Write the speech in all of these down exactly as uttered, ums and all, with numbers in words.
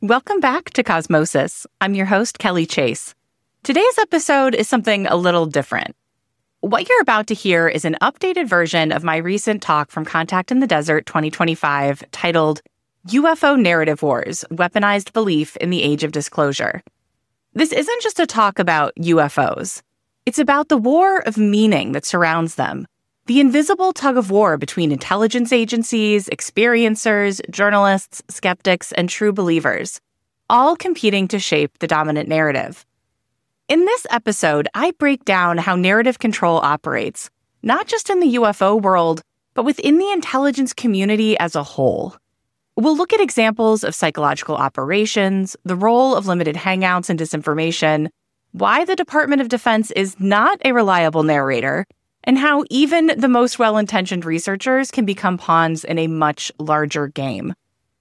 Welcome back to Cosmosis. I'm your host, Kelly Chase. Today's episode is something a little different. What you're about to hear is an updated version of my recent talk from Contact in the Desert twenty twenty-five titled U F O Narrative Wars, Weaponized Belief in the Age of Disclosure. This isn't just a talk about U F Os. It's about the war of meaning that surrounds them, the invisible tug-of-war between intelligence agencies, experiencers, journalists, skeptics, and true believers, all competing to shape the dominant narrative. In this episode, I break down how narrative control operates, not just in the U F O world, but within the intelligence community as a whole. We'll look at examples of psychological operations, the role of limited hangouts and disinformation, why the Department of Defense is not a reliable narrator, and how even the most well-intentioned researchers can become pawns in a much larger game.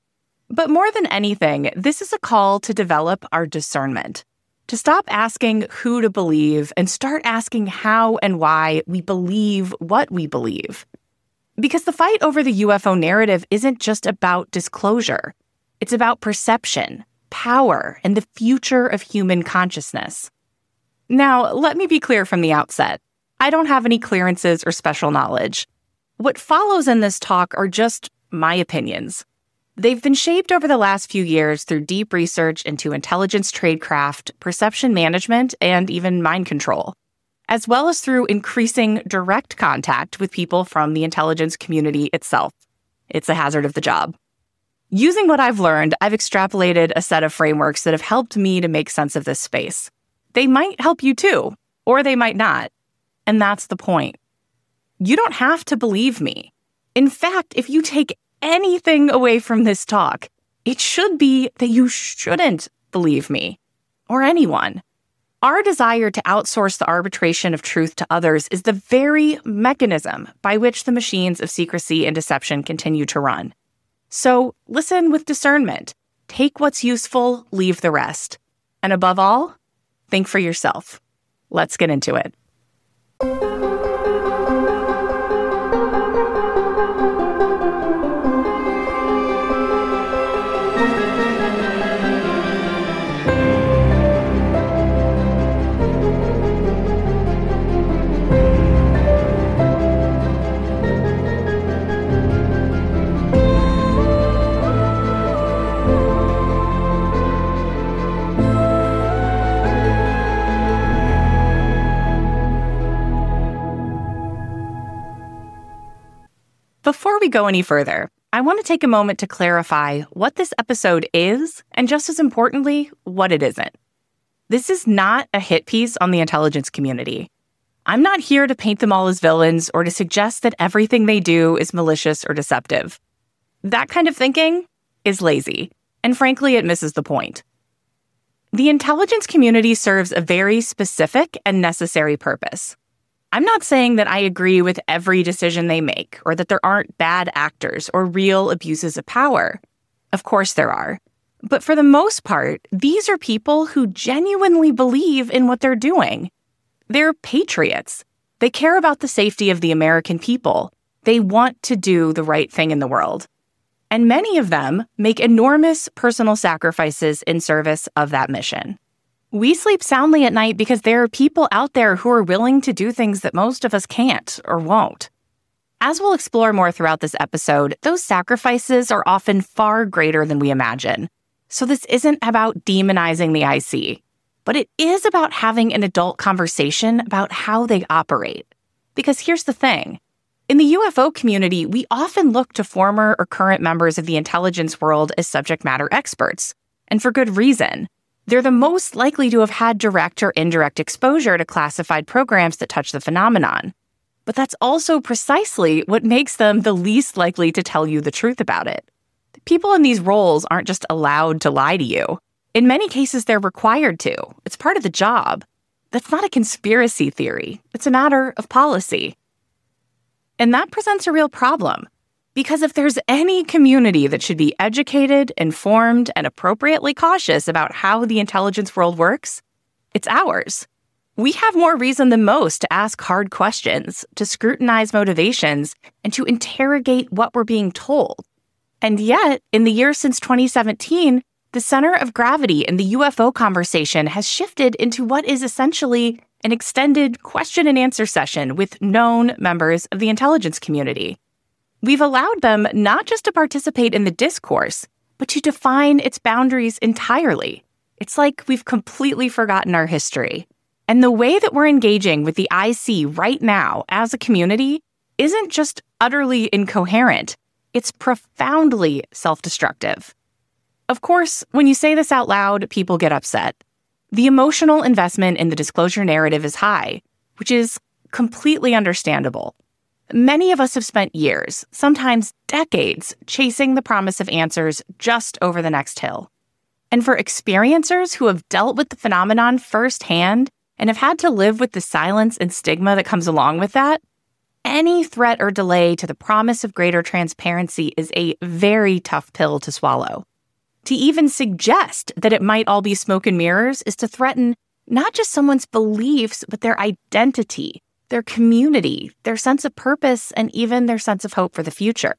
But more than anything, this is a call to develop our discernment, to stop asking who to believe and start asking how and why we believe what we believe. Because the fight over the U F O narrative isn't just about disclosure. It's about perception, power, and the future of human consciousness. Now, let me be clear from the outset. I don't have any clearances or special knowledge. What follows in this talk are just my opinions. They've been shaped over the last few years through deep research into intelligence tradecraft, perception management, and even mind control, as well as through increasing direct contact with people from the intelligence community itself. It's a hazard of the job. Using what I've learned, I've extrapolated a set of frameworks that have helped me to make sense of this space. They might help you too, or they might not. And that's the point. You don't have to believe me. In fact, if you take anything away from this talk, it should be that you shouldn't believe me or anyone. Our desire to outsource the arbitration of truth to others is the very mechanism by which the machines of secrecy and deception continue to run. So listen with discernment. Take what's useful, leave the rest. And above all, think for yourself. Let's get into it. Before we go any further, I want to take a moment to clarify what this episode is, and just as importantly, what it isn't. This is not a hit piece on the intelligence community. I'm not here to paint them all as villains or to suggest that everything they do is malicious or deceptive. That kind of thinking is lazy, and frankly, it misses the point. The intelligence community serves a very specific and necessary purpose. I'm not saying that I agree with every decision they make or that there aren't bad actors or real abuses of power. Of course there are. But for the most part, these are people who genuinely believe in what they're doing. They're patriots. They care about the safety of the American people. They want to do the right thing in the world. And many of them make enormous personal sacrifices in service of that mission. We sleep soundly at night because there are people out there who are willing to do things that most of us can't or won't. As we'll explore more throughout this episode, those sacrifices are often far greater than we imagine. So this isn't about demonizing the I C, but it is about having an adult conversation about how they operate. Because here's the thing. In the U F O community, we often look to former or current members of the intelligence world as subject matter experts, and for good reason. They're the most likely to have had direct or indirect exposure to classified programs that touch the phenomenon. But that's also precisely what makes them the least likely to tell you the truth about it. People in these roles aren't just allowed to lie to you. In many cases, they're required to. It's part of the job. That's not a conspiracy theory. It's a matter of policy. And that presents a real problem. Because if there's any community that should be educated, informed, and appropriately cautious about how the intelligence world works, it's ours. We have more reason than most to ask hard questions, to scrutinize motivations, and to interrogate what we're being told. And yet, in the years since twenty seventeen, The center of gravity in the U F O conversation has shifted into what is essentially an extended question and answer session with known members of the intelligence community. We've allowed them not just to participate in the discourse, but to define its boundaries entirely. It's like we've completely forgotten our history. And the way that we're engaging with the I C right now as a community isn't just utterly incoherent, it's profoundly self-destructive. Of course, when you say this out loud, people get upset. The emotional investment in the disclosure narrative is high, which is completely understandable. Many of us have spent years, sometimes decades, chasing the promise of answers just over the next hill. And for experiencers who have dealt with the phenomenon firsthand and have had to live with the silence and stigma that comes along with that, any threat or delay to the promise of greater transparency is a very tough pill to swallow. To even suggest that it might all be smoke and mirrors is to threaten not just someone's beliefs, but their identity, their community, their sense of purpose, and even their sense of hope for the future.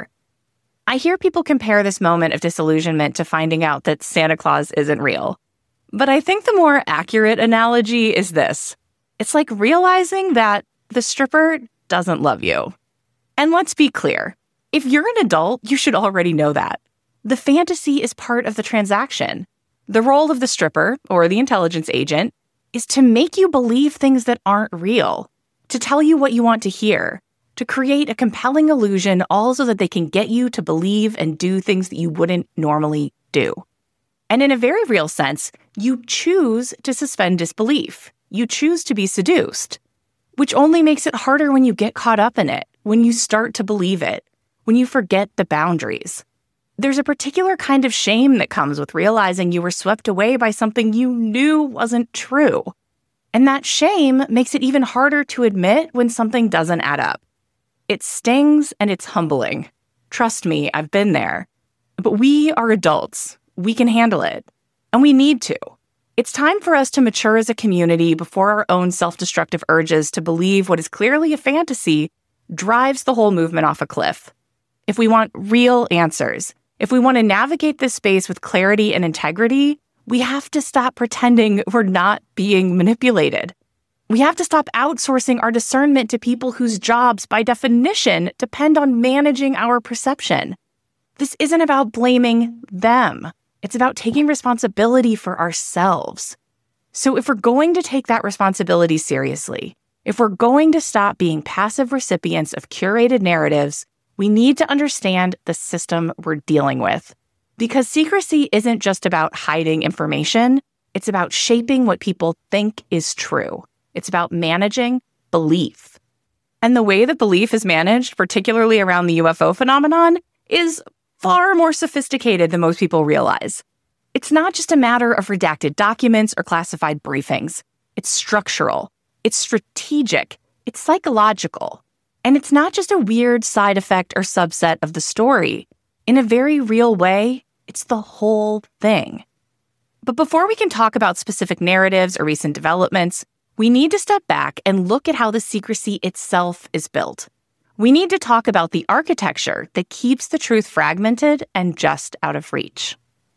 I hear people compare this moment of disillusionment to finding out that Santa Claus isn't real. But I think the more accurate analogy is this. It's like realizing that the stripper doesn't love you. And let's be clear, if you're an adult, you should already know that. The fantasy is part of the transaction. The role of the stripper, or the intelligence agent, is to make you believe things that aren't real, to tell you what you want to hear, to create a compelling illusion all so that they can get you to believe and do things that you wouldn't normally do. And in a very real sense, you choose to suspend disbelief. You choose to be seduced, which only makes it harder when you get caught up in it, when you start to believe it, when you forget the boundaries. There's a particular kind of shame that comes with realizing you were swept away by something you knew wasn't true. And that shame makes it even harder to admit when something doesn't add up. It stings and it's humbling. Trust me, I've been there. But we are adults. We can handle it. And we need to. It's time for us to mature as a community before our own self-destructive urges to believe what is clearly a fantasy drives the whole movement off a cliff. If we want real answers, if we want to navigate this space with clarity and integrity, we have to stop pretending we're not being manipulated. We have to stop outsourcing our discernment to people whose jobs, by definition, depend on managing our perception. This isn't about blaming them. It's about taking responsibility for ourselves. So if we're going to take that responsibility seriously, if we're going to stop being passive recipients of curated narratives, we need to understand the system we're dealing with. Because secrecy isn't just about hiding information, it's about shaping what people think is true. It's about managing belief. And the way that belief is managed, particularly around the U F O phenomenon, is far more sophisticated than most people realize. It's not just a matter of redacted documents or classified briefings. It's structural. It's strategic. It's psychological. And it's not just a weird side effect or subset of the story. In a very real way, it's the whole thing. But before we can talk about specific narratives or recent developments, we need to step back and look at how the secrecy itself is built. We need to talk about the architecture that keeps the truth fragmented and just out of reach.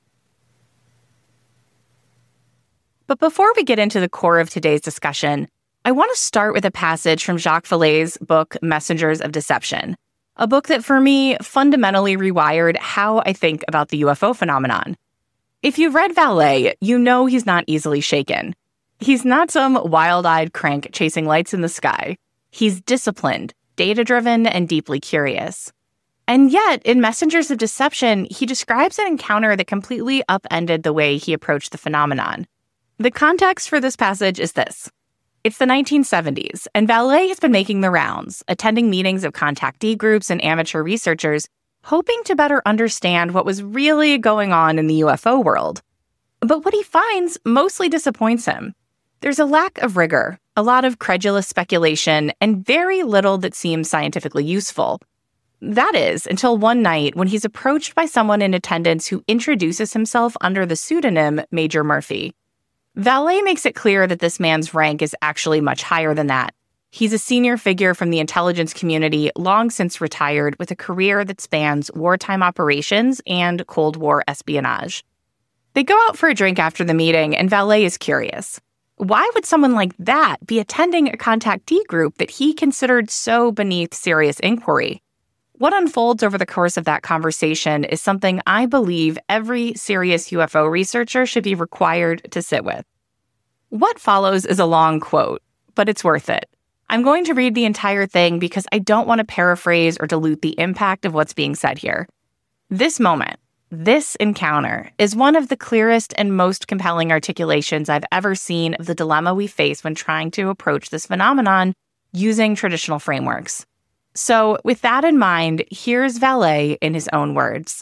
But before we get into the core of today's discussion, I want to start with a passage from Jacques Vallée's book, Messengers of Deception, a book that for me fundamentally rewired how I think about the U F O phenomenon. If you've read Vallée, you know he's not easily shaken. He's not some wild-eyed crank chasing lights in the sky. He's disciplined, data-driven, and deeply curious. And yet, in Messengers of Deception, he describes an encounter that completely upended the way he approached the phenomenon. The context for this passage is this. It's the nineteen seventies, and Vallée has been making the rounds, attending meetings of contactee groups and amateur researchers, hoping to better understand what was really going on in the U F O world. But what he finds mostly disappoints him. There's a lack of rigor, a lot of credulous speculation, and very little that seems scientifically useful. That is, until one night when he's approached by someone in attendance who introduces himself under the pseudonym Major Murphy. Vallée makes it clear that this man's rank is actually much higher than that. He's a senior figure from the intelligence community, long since retired, with a career that spans wartime operations and Cold War espionage. They go out for a drink after the meeting, and Valet is curious. Why would someone like that be attending a contactee group that he considered so beneath serious inquiry? What unfolds over the course of that conversation is something I believe every serious U F O researcher should be required to sit with. What follows is a long quote, but it's worth it. I'm going to read the entire thing because I don't want to paraphrase or dilute the impact of what's being said here. This moment, this encounter, is one of the clearest and most compelling articulations I've ever seen of the dilemma we face when trying to approach this phenomenon using traditional frameworks. So, with that in mind, here's Valet in his own words.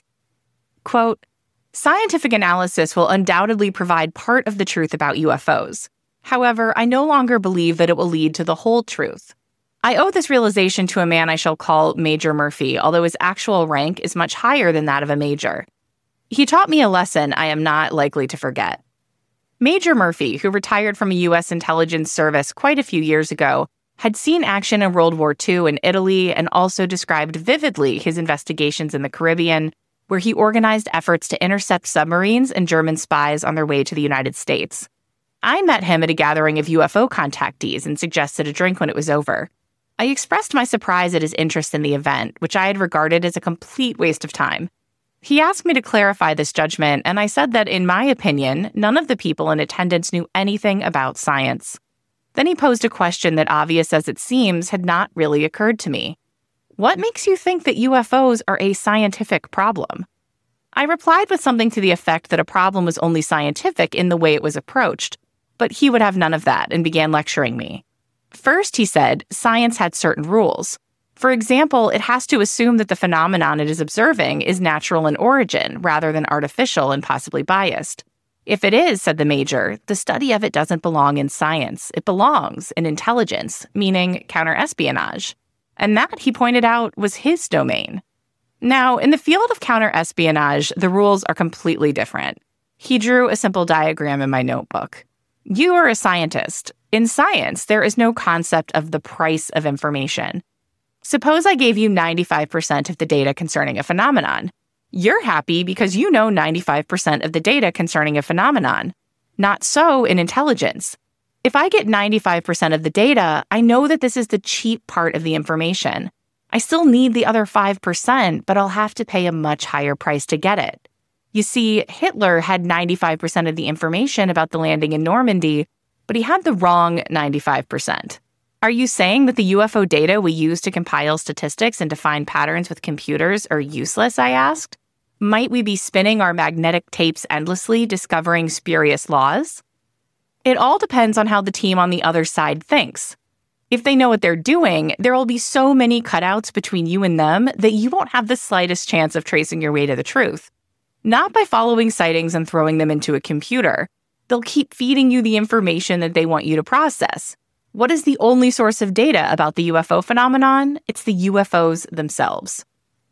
Quote, "Scientific analysis will undoubtedly provide part of the truth about U F Os. However, I no longer believe that it will lead to the whole truth. I owe this realization to a man I shall call Major Murphy, although his actual rank is much higher than that of a major. He taught me a lesson I am not likely to forget." Major Murphy, who retired from a U S intelligence service quite a few years ago, had seen action in World War Two in Italy and also described vividly his investigations in the Caribbean, where he organized efforts to intercept submarines and German spies on their way to the United States. I met him at a gathering of U F O contactees and suggested a drink when it was over. I expressed my surprise at his interest in the event, which I had regarded as a complete waste of time. He asked me to clarify this judgment, and I said that, in my opinion, none of the people in attendance knew anything about science. Then he posed a question that, obvious as it seems, had not really occurred to me. What makes you think that U F Os are a scientific problem? I replied with something to the effect that a problem was only scientific in the way it was approached, but he would have none of that and began lecturing me. First, he said, science had certain rules. For example, it has to assume that the phenomenon it is observing is natural in origin rather than artificial and possibly biased. If it is, said the major, the study of it doesn't belong in science. It belongs in intelligence, meaning counterespionage. And that, he pointed out, was his domain. Now, in the field of counterespionage, the rules are completely different. He drew a simple diagram in my notebook. You are a scientist. In science, there is no concept of the price of information. Suppose I gave you ninety-five percent of the data concerning a phenomenon. You're happy because you know ninety-five percent of the data concerning a phenomenon. Not so in intelligence. If I get ninety-five percent of the data, I know that this is the cheap part of the information. I still need the other five percent, but I'll have to pay a much higher price to get it. You see, Hitler had ninety-five percent of the information about the landing in Normandy, but he had the wrong ninety-five percent. Are you saying that the U F O data we use to compile statistics and to find patterns with computers are useless, I asked? Might we be spinning our magnetic tapes endlessly, discovering spurious laws? It all depends on how the team on the other side thinks. If they know what they're doing, there will be so many cutouts between you and them that you won't have the slightest chance of tracing your way to the truth. Not by following sightings and throwing them into a computer. They'll keep feeding you the information that they want you to process. What is the only source of data about the U F O phenomenon? It's the U F Os themselves.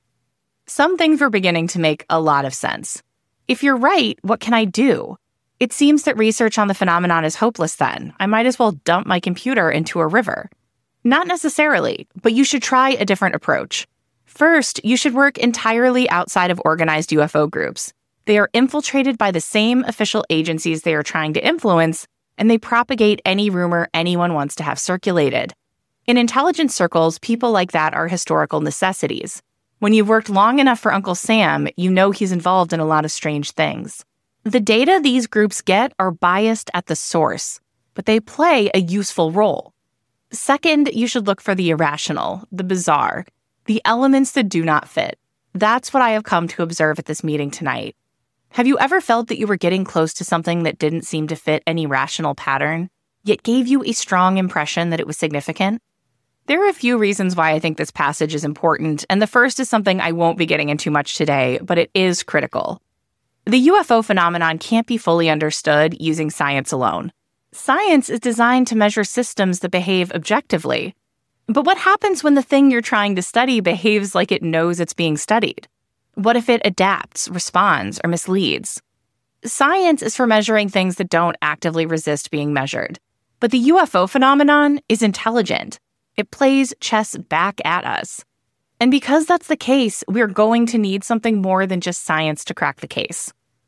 Some things were beginning to make a lot of sense. If you're right, what can I do? It seems that research on the phenomenon is hopeless then. I might as well dump my computer into a river. Not necessarily, but you should try a different approach. First, you should work entirely outside of organized U F O groups. They are infiltrated by the same official agencies they are trying to influence, and they propagate any rumor anyone wants to have circulated. In intelligence circles, people like that are historical necessities. When you've worked long enough for Uncle Sam, you know he's involved in a lot of strange things. The data these groups get are biased at the source, but they play a useful role. Second, you should look for the irrational, the bizarre, the elements that do not fit. That's what I have come to observe at this meeting tonight. Have you ever felt that you were getting close to something that didn't seem to fit any rational pattern, yet gave you a strong impression that it was significant? There are a few reasons why I think this passage is important, and the first is something I won't be getting into much today, but it is critical. The U F O phenomenon can't be fully understood using science alone. Science is designed to measure systems that behave objectively. But what happens when the thing you're trying to study behaves like it knows it's being studied? What if it adapts, responds, or misleads? Science is for measuring things that don't actively resist being measured. But the U F O phenomenon is intelligent. It plays chess back at us. And because that's the case, we're going to need something more than just science to crack the case.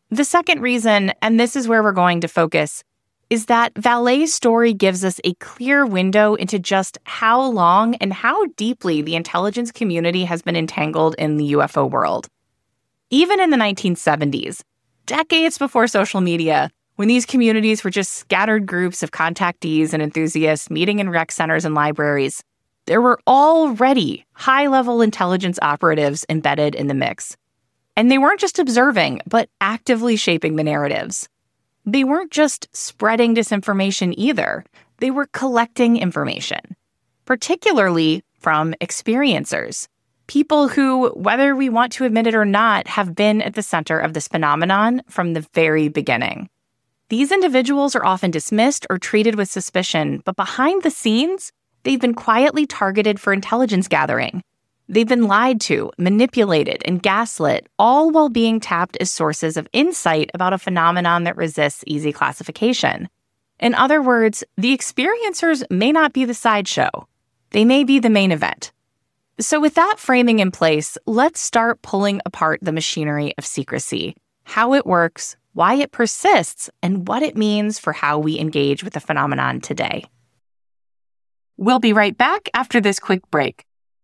The second reason, and this is where we're going to focus, is that Vallee's story gives us a clear window into just how long and how deeply the intelligence community has been entangled in the U F O world. Even in the nineteen seventies, decades before social media, when these communities were just scattered groups of contactees and enthusiasts meeting in rec centers and libraries, there were already high-level intelligence operatives embedded in the mix. And they weren't just observing, but actively shaping the narratives. They weren't just spreading disinformation either. They were collecting information, particularly from experiencers, people who, whether we want to admit it or not, have been at the center of this phenomenon from the very beginning. These individuals are often dismissed or treated with suspicion, but behind the scenes, they've been quietly targeted for intelligence gathering. They've been lied to, manipulated, and gaslit, all while being tapped as sources of insight about a phenomenon that resists easy classification. In other words, the experiencers may not be the sideshow. They may be the main event. So with that framing in place, let's start pulling apart the machinery of secrecy, how it works, why it persists, and what it means for how we engage with the phenomenon today. We'll be right back after this quick break.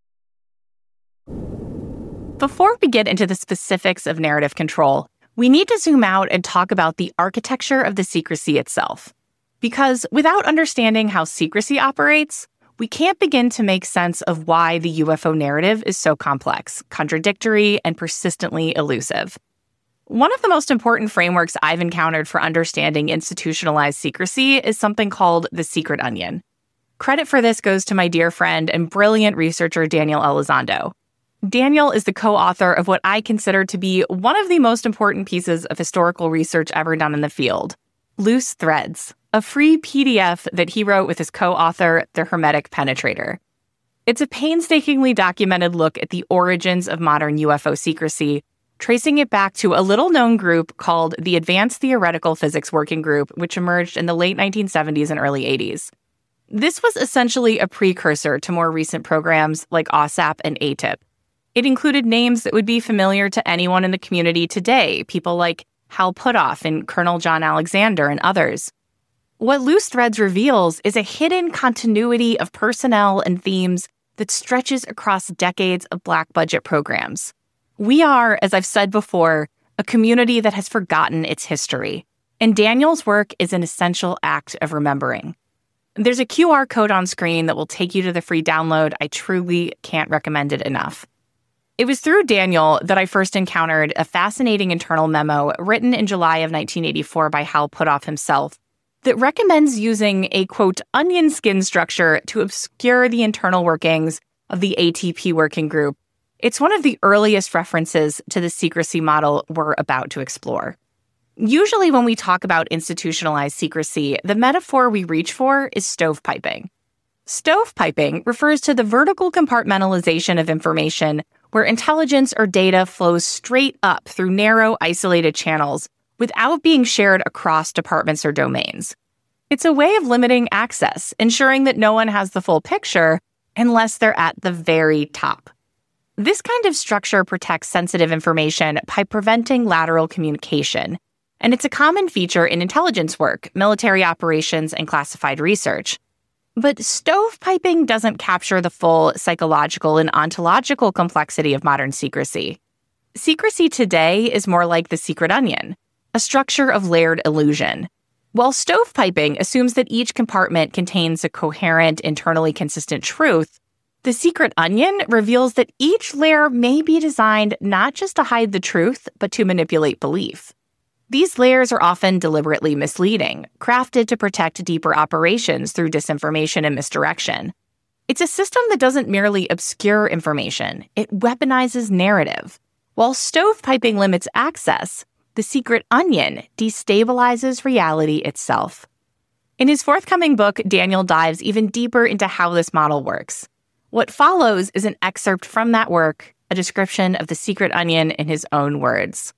Before we get into the specifics of narrative control, we need to zoom out and talk about the architecture of the secrecy itself. Because without understanding how secrecy operates, we can't begin to make sense of why the U F O narrative is so complex, contradictory, and persistently elusive. One of the most important frameworks I've encountered for understanding institutionalized secrecy is something called the secret onion. Credit for this goes to my dear friend and brilliant researcher Daniel Elizondo. Daniel is the co-author of what I consider to be one of the most important pieces of historical research ever done in the field, Loose Threads, a free P D F that he wrote with his co-author, The Hermetic Penetrator. It's a painstakingly documented look at the origins of modern U F O secrecy, tracing it back to a little-known group called the Advanced Theoretical Physics Working Group, which emerged in the late nineteen seventies and early eighties. This was essentially a precursor to more recent programs like OSAP and A T I P. It included names that would be familiar to anyone in the community today, people like Hal Puthoff and Colonel John Alexander and others. What Loose Threads reveals is a hidden continuity of personnel and themes that stretches across decades of black budget programs. We are, as I've said before, a community that has forgotten its history, and Daniel's work is an essential act of remembering. There's a Q R code on screen that will take you to the free download. I truly can't recommend it enough. It was through Daniel that I first encountered a fascinating internal memo written in July of nineteen eighty-four by Hal Puthoff himself that recommends using a, quote, onion skin structure to obscure the internal workings of the A T P working group. It's one of the earliest references to the secrecy model we're about to explore. Usually when we talk about institutionalized secrecy, the metaphor we reach for is stovepiping. Stovepiping refers to the vertical compartmentalization of information where intelligence or data flows straight up through narrow, isolated channels without being shared across departments or domains. It's a way of limiting access, ensuring that no one has the full picture unless they're at the very top. This kind of structure protects sensitive information by preventing lateral communication, and it's a common feature in intelligence work, military operations, and classified research. But stovepiping doesn't capture the full psychological and ontological complexity of modern secrecy. Secrecy today is more like the secret onion, a structure of layered illusion. While stovepiping assumes that each compartment contains a coherent, internally consistent truth, the secret onion reveals that each layer may be designed not just to hide the truth, but to manipulate belief. These layers are often deliberately misleading, crafted to protect deeper operations through disinformation and misdirection. It's a system that doesn't merely obscure information, it weaponizes narrative. While stovepiping limits access, the secret onion destabilizes reality itself. In his forthcoming book, Daniel dives even deeper into how this model works. What follows is an excerpt from that work, a description of the secret onion in his own words.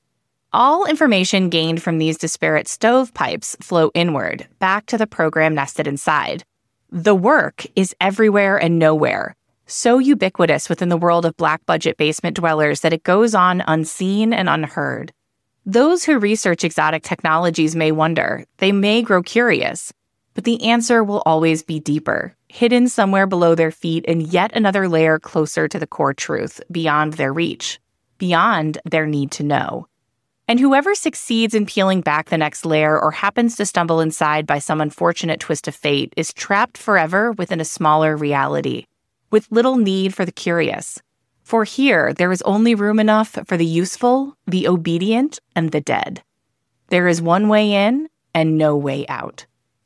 All information gained from these disparate stovepipes flow inward, back to the program nested inside. The work is everywhere and nowhere, so ubiquitous within the world of black budget basement dwellers that it goes on unseen and unheard. Those who research exotic technologies may wonder, they may grow curious, but the answer will always be deeper, hidden somewhere below their feet in yet another layer closer to the core truth, beyond their reach, beyond their need to know. And whoever succeeds in peeling back the next layer or happens to stumble inside by some unfortunate twist of fate is trapped forever within a smaller reality, with little need for the curious. For here, there is only room enough for the useful, the obedient, and the dead. There is one way in and no way out.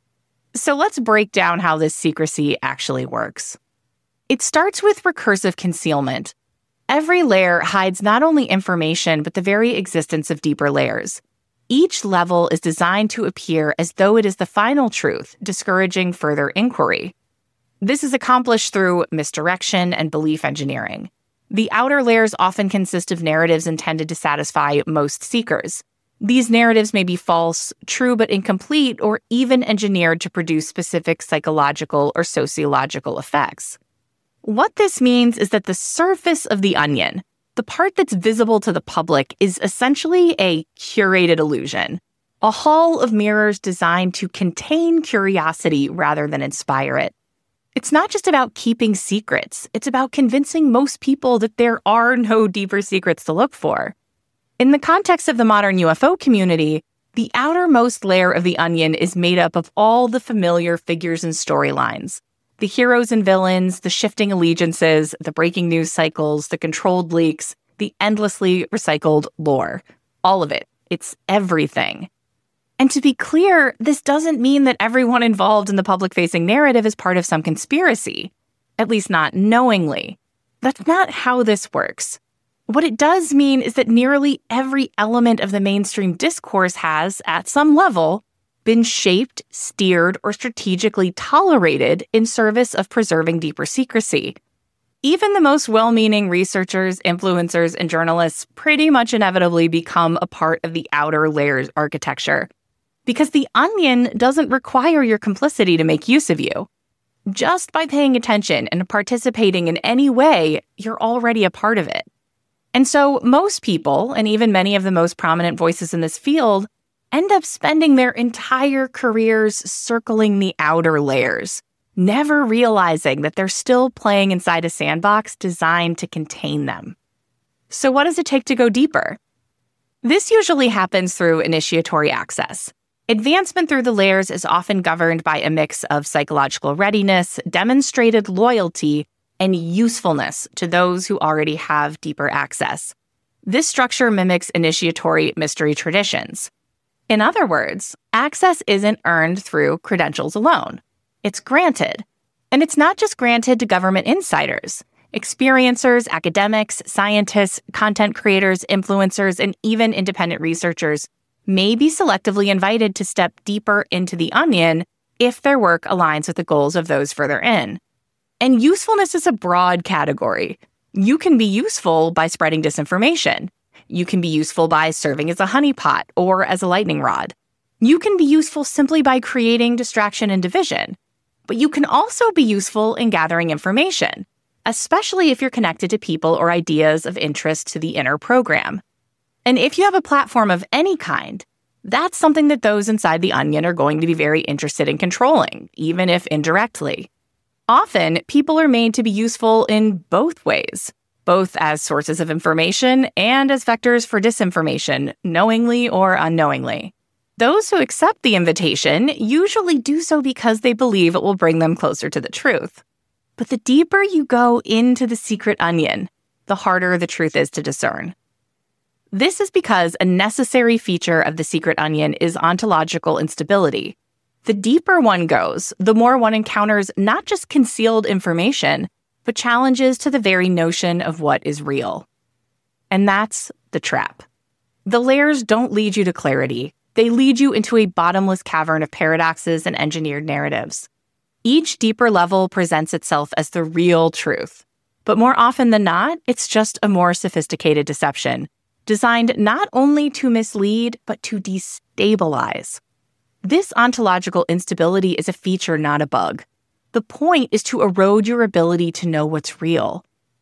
So let's break down how this secrecy actually works. It starts with recursive concealment. Every layer hides not only information, but the very existence of deeper layers. Each level is designed to appear as though it is the final truth, discouraging further inquiry. This is accomplished through misdirection and belief engineering. The outer layers often consist of narratives intended to satisfy most seekers. These narratives may be false, true but incomplete, or even engineered to produce specific psychological or sociological effects. What this means is that the surface of the onion, the part that's visible to the public, is essentially a curated illusion, a hall of mirrors designed to contain curiosity rather than inspire it. It's not just about keeping secrets, it's about convincing most people that there are no deeper secrets to look for. In the context of the modern U F O community, the outermost layer of the onion is made up of all the familiar figures and storylines. The heroes and villains, the shifting allegiances, the breaking news cycles, the controlled leaks, the endlessly recycled lore. All of it. It's everything. And to be clear, this doesn't mean that everyone involved in the public-facing narrative is part of some conspiracy, at least not knowingly. That's not how this works. What it does mean is that nearly every element of the mainstream discourse has, at some level, been shaped, steered, or strategically tolerated in service of preserving deeper secrecy. Even the most well-meaning researchers, influencers, and journalists pretty much inevitably become a part of the outer layers architecture, because the onion doesn't require your complicity to make use of you. Just by paying attention and participating in any way, you're already a part of it. And so most people, and even many of the most prominent voices in this field, end up spending their entire careers circling the outer layers, never realizing that they're still playing inside a sandbox designed to contain them. So what does it take to go deeper? This usually happens through initiatory access. Advancement through the layers is often governed by a mix of psychological readiness, demonstrated loyalty, and usefulness to those who already have deeper access. This structure mimics initiatory mystery traditions. In other words, access isn't earned through credentials alone. It's granted. And it's not just granted to government insiders. Experiencers, academics, scientists, content creators, influencers, and even independent researchers may be selectively invited to step deeper into the onion if their work aligns with the goals of those further in. And usefulness is a broad category. You can be useful by spreading disinformation. You can be useful by serving as a honeypot or as a lightning rod. You can be useful simply by creating distraction and division. But you can also be useful in gathering information, especially if you're connected to people or ideas of interest to the inner program. And if you have a platform of any kind, that's something that those inside the onion are going to be very interested in controlling, even if indirectly. Often, people are made to be useful in both ways, both as sources of information and as vectors for disinformation, knowingly or unknowingly. Those who accept the invitation usually do so because they believe it will bring them closer to the truth. But the deeper you go into the secret onion, the harder the truth is to discern. This is because a necessary feature of the secret onion is ontological instability. The deeper one goes, the more one encounters not just concealed information, but challenges to the very notion of what is real. And that's the trap. The layers don't lead you to clarity. They lead you into a bottomless cavern of paradoxes and engineered narratives. Each deeper level presents itself as the real truth. But more often than not, it's just a more sophisticated deception, designed not only to mislead, but to destabilize. This ontological instability is a feature, not a bug. The point is to erode your ability to know what's real.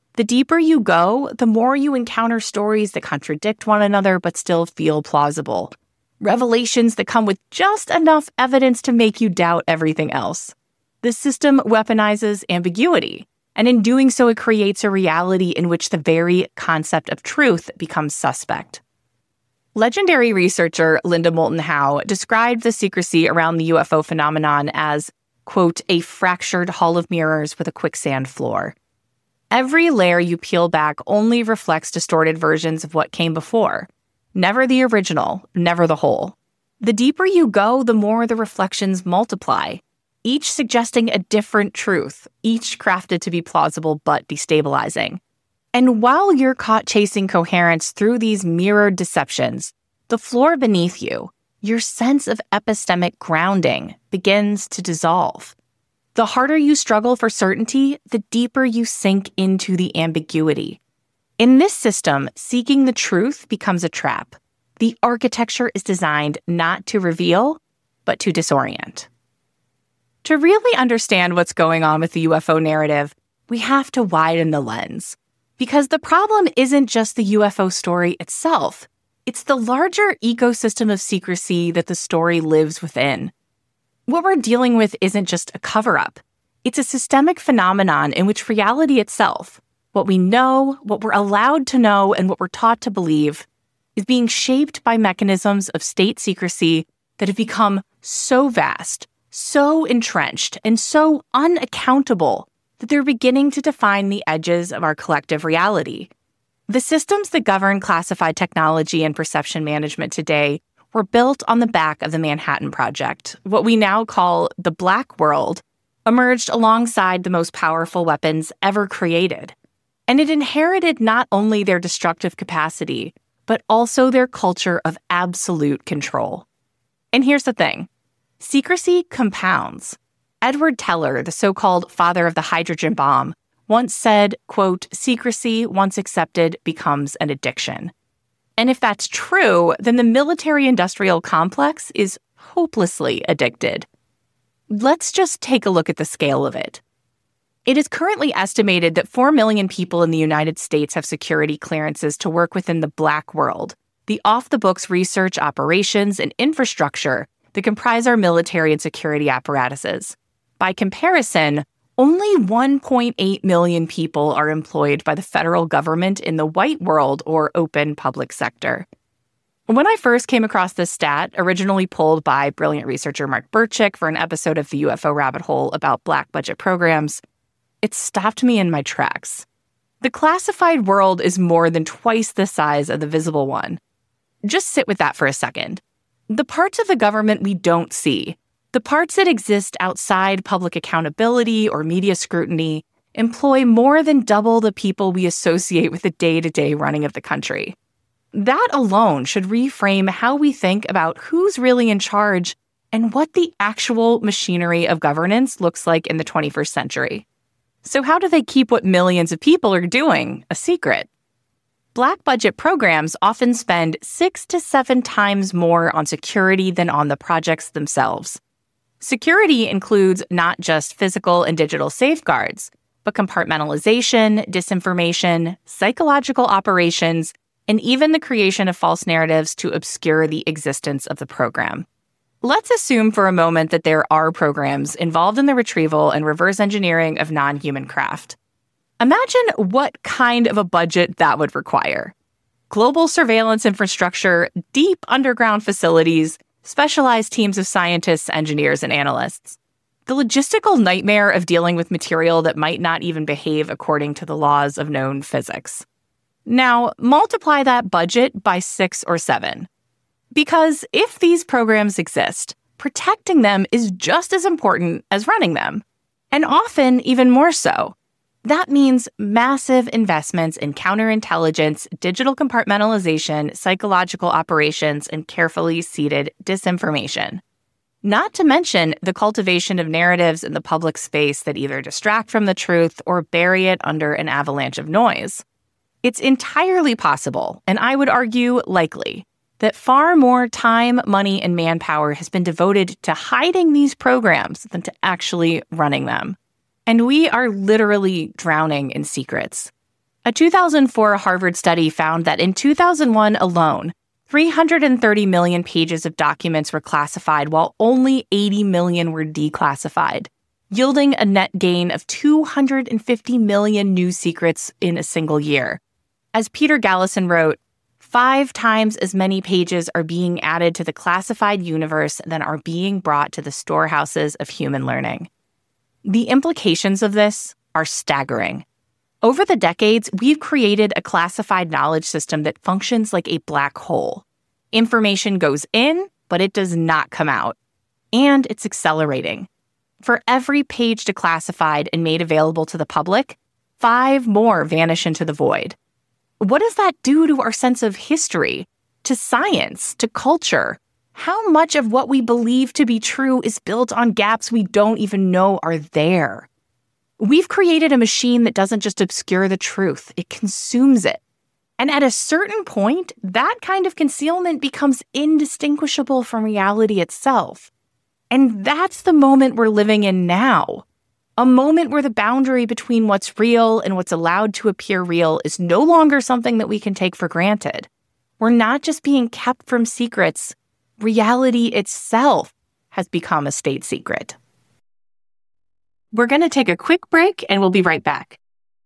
The deeper you go, the more you encounter stories that contradict one another but still feel plausible. Revelations that come with just enough evidence to make you doubt everything else. The system weaponizes ambiguity, and in doing so, it creates a reality in which the very concept of truth becomes suspect. Legendary researcher Linda Moulton Howe described the secrecy around the U F O phenomenon as, quote, a fractured hall of mirrors with a quicksand floor. Every layer you peel back only reflects distorted versions of what came before. Never the original, never the whole. The deeper you go, the more the reflections multiply, each suggesting a different truth, each crafted to be plausible but destabilizing. And while you're caught chasing coherence through these mirrored deceptions, the floor beneath you, your sense of epistemic grounding, begins to dissolve. The harder you struggle for certainty, the deeper you sink into the ambiguity. In this system, seeking the truth becomes a trap. The architecture is designed not to reveal, but to disorient. To really understand what's going on with the U F O narrative, we have to widen the lens. Because the problem isn't just the U F O story itself. It's the larger ecosystem of secrecy that the story lives within. What we're dealing with isn't just a cover-up. It's a systemic phenomenon in which reality itself, what we know, what we're allowed to know, and what we're taught to believe, is being shaped by mechanisms of state secrecy that have become so vast, so entrenched, and so unaccountable that they're beginning to define the edges of our collective reality. The systems that govern classified technology and perception management today were built on the back of the Manhattan Project. What we now call the Black World emerged alongside the most powerful weapons ever created. And it inherited not only their destructive capacity, but also their culture of absolute control. And here's the thing. Secrecy compounds. Edward Teller, the so-called father of the hydrogen bomb, once said, quote, secrecy, once accepted, becomes an addiction. And if that's true, then the military-industrial complex is hopelessly addicted. Let's just take a look at the scale of it. It is currently estimated that four million people in the United States have security clearances to work within the Black World, the off-the-books research operations and infrastructure that comprise our military and security apparatuses. By comparison, only one point eight million people are employed by the federal government in the white world or open public sector. When I first came across this stat, originally pulled by brilliant researcher Mark Burchick for an episode of the U F O Rabbit Hole about black budget programs, it stopped me in my tracks. The classified world is more than twice the size of the visible one. Just sit with that for a second. The parts of the government we don't see, the parts that exist outside public accountability or media scrutiny, employ more than double the people we associate with the day-to-day running of the country. That alone should reframe how we think about who's really in charge and what the actual machinery of governance looks like in the twenty-first century. So how do they keep what millions of people are doing a secret? Black budget programs often spend six to seven times more on security than on the projects themselves. Security includes not just physical and digital safeguards, but compartmentalization, disinformation, psychological operations, and even the creation of false narratives to obscure the existence of the program. Let's assume for a moment that there are programs involved in the retrieval and reverse engineering of non-human craft. Imagine what kind of a budget that would require. Global surveillance infrastructure, deep underground facilities, specialized teams of scientists, engineers, and analysts. The logistical nightmare of dealing with material that might not even behave according to the laws of known physics. Now, multiply that budget by six or seven. Because if these programs exist, protecting them is just as important as running them, and often even more so. That means massive investments in counterintelligence, digital compartmentalization, psychological operations, and carefully seeded disinformation. Not to mention the cultivation of narratives in the public space that either distract from the truth or bury it under an avalanche of noise. It's entirely possible, and I would argue likely, that far more time, money, and manpower has been devoted to hiding these programs than to actually running them. And we are literally drowning in secrets. A two thousand four Harvard study found that in two thousand one alone, three hundred thirty million pages of documents were classified while only eighty million were declassified, yielding a net gain of two hundred fifty million new secrets in a single year. As Peter Gallison wrote, five times as many pages are being added to the classified universe than are being brought to the storehouses of human learning. The implications of this are staggering. Over the decades, we've created a classified knowledge system that functions like a black hole. Information goes in, but it does not come out. And it's accelerating. For every page declassified and made available to the public, five more vanish into the void. What does that do to our sense of history, to science, to culture? How much of what we believe to be true is built on gaps we don't even know are there? We've created a machine that doesn't just obscure the truth, it consumes it. And at a certain point, that kind of concealment becomes indistinguishable from reality itself. And that's the moment we're living in now. A moment where the boundary between what's real and what's allowed to appear real is no longer something that we can take for granted. We're not just being kept from secrets. Reality itself has become a state secret. We're going to take a quick break and we'll be right back.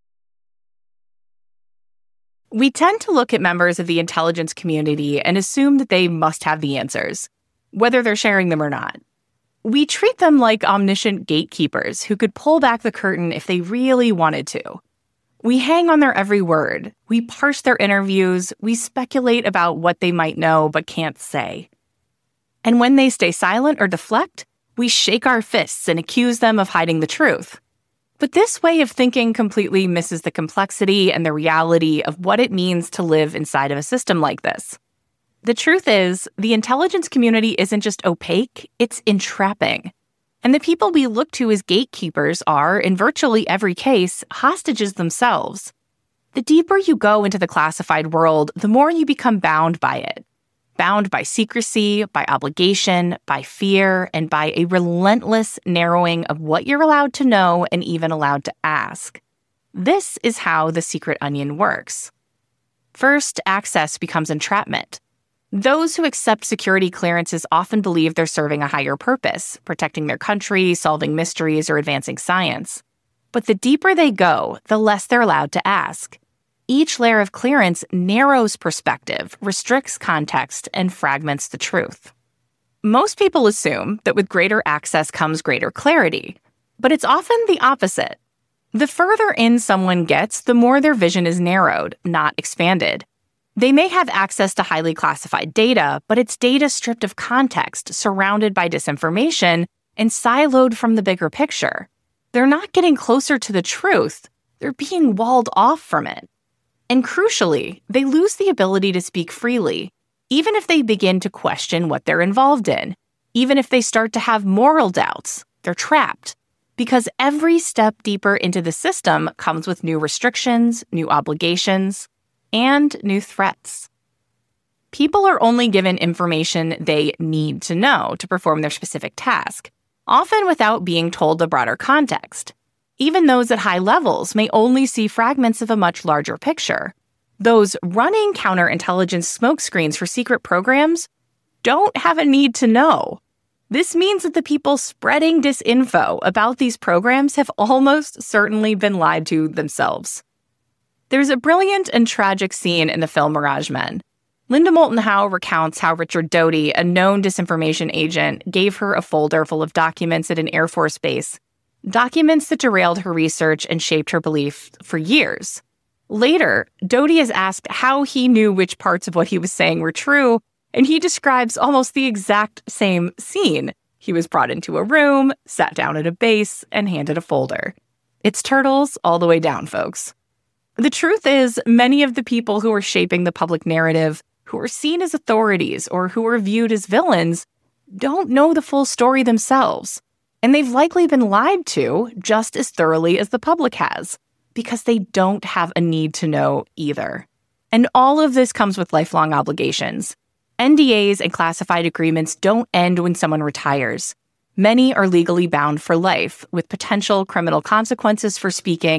We tend to look at members of the intelligence community and assume that they must have the answers, whether they're sharing them or not. We treat them like omniscient gatekeepers who could pull back the curtain if they really wanted to. We hang on their every word. We parse their interviews. We speculate about what they might know but can't say. And when they stay silent or deflect, we shake our fists and accuse them of hiding the truth. But this way of thinking completely misses the complexity and the reality of what it means to live inside of a system like this. The truth is, the intelligence community isn't just opaque, it's entrapping. And the people we look to as gatekeepers are, in virtually every case, hostages themselves. The deeper you go into the classified world, the more you become bound by it. Bound by secrecy, by obligation, by fear, and by a relentless narrowing of what you're allowed to know and even allowed to ask. This is how the secret onion works. First, access becomes entrapment. Those who accept security clearances often believe they're serving a higher purpose, protecting their country, solving mysteries, or advancing science. But the deeper they go, the less they're allowed to ask. Each layer of clearance narrows perspective, restricts context, and fragments the truth. Most people assume that with greater access comes greater clarity, but it's often the opposite. The further in someone gets, the more their vision is narrowed, not expanded. They may have access to highly classified data, but it's data stripped of context, surrounded by disinformation, and siloed from the bigger picture. They're not getting closer to the truth, they're being walled off from it. And crucially, they lose the ability to speak freely, even if they begin to question what they're involved in. Even if they start to have moral doubts, they're trapped. Because every step deeper into the system comes with new restrictions, new obligations, and new threats. People are only given information they need to know to perform their specific task, often without being told the broader context. Even those at high levels may only see fragments of a much larger picture. Those running counterintelligence smokescreens for secret programs don't have a need to know. This means that the people spreading disinfo about these programs have almost certainly been lied to themselves. There's a brilliant and tragic scene in the film Mirage Men. Linda Moulton Howe recounts how Richard Doty, a known disinformation agent, gave her a folder full of documents at an Air Force base. Documents that derailed her research and shaped her belief for years. Later, Doty is asked how he knew which parts of what he was saying were true, and he describes almost the exact same scene. He was brought into a room, sat down at a base, and handed a folder. It's turtles all the way down, folks. The truth is, many of the people who are shaping the public narrative, who are seen as authorities or who are viewed as villains, don't know the full story themselves. And they've likely been lied to just as thoroughly as the public has, because they don't have a need to know either. And all of this comes with lifelong obligations. N D As and classified agreements don't end when someone retires. Many are legally bound for life, with potential criminal consequences for speaking,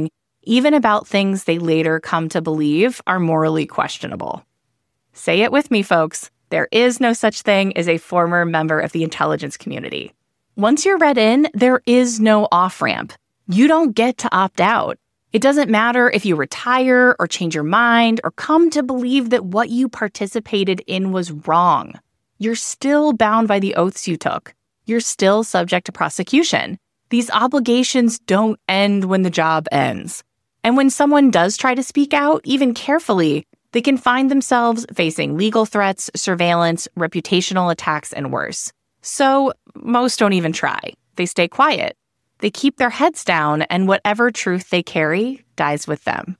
even about things they later come to believe are morally questionable. Say it with me, folks. There is no such thing as a former member of the intelligence community. Once you're read in, there is no off-ramp. You don't get to opt out. It doesn't matter if you retire or change your mind or come to believe that what you participated in was wrong. You're still bound by the oaths you took. You're still subject to prosecution. These obligations don't end when the job ends. And when someone does try to speak out, even carefully, they can find themselves facing legal threats, surveillance, reputational attacks, and worse. So most don't even try. They stay quiet. They keep their heads down, and whatever truth they carry dies with them.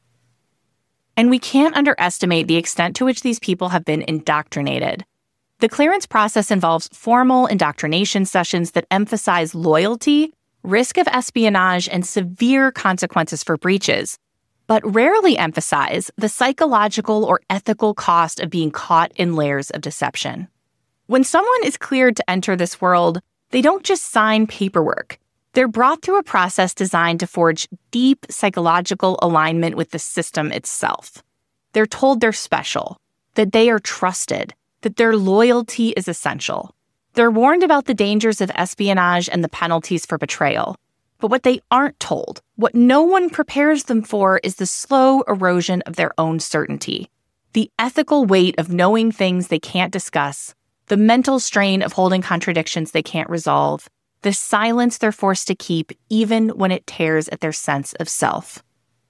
And we can't underestimate the extent to which these people have been indoctrinated. The clearance process involves formal indoctrination sessions that emphasize loyalty, risk of espionage, and severe consequences for breaches, but rarely emphasize the psychological or ethical cost of being caught in layers of deception. When someone is cleared to enter this world, they don't just sign paperwork. They're brought through a process designed to forge deep psychological alignment with the system itself. They're told they're special, that they are trusted, that their loyalty is essential. They're warned about the dangers of espionage and the penalties for betrayal. But what they aren't told, what no one prepares them for, is the slow erosion of their own certainty, the ethical weight of knowing things they can't discuss, the mental strain of holding contradictions they can't resolve, the silence they're forced to keep even when it tears at their sense of self.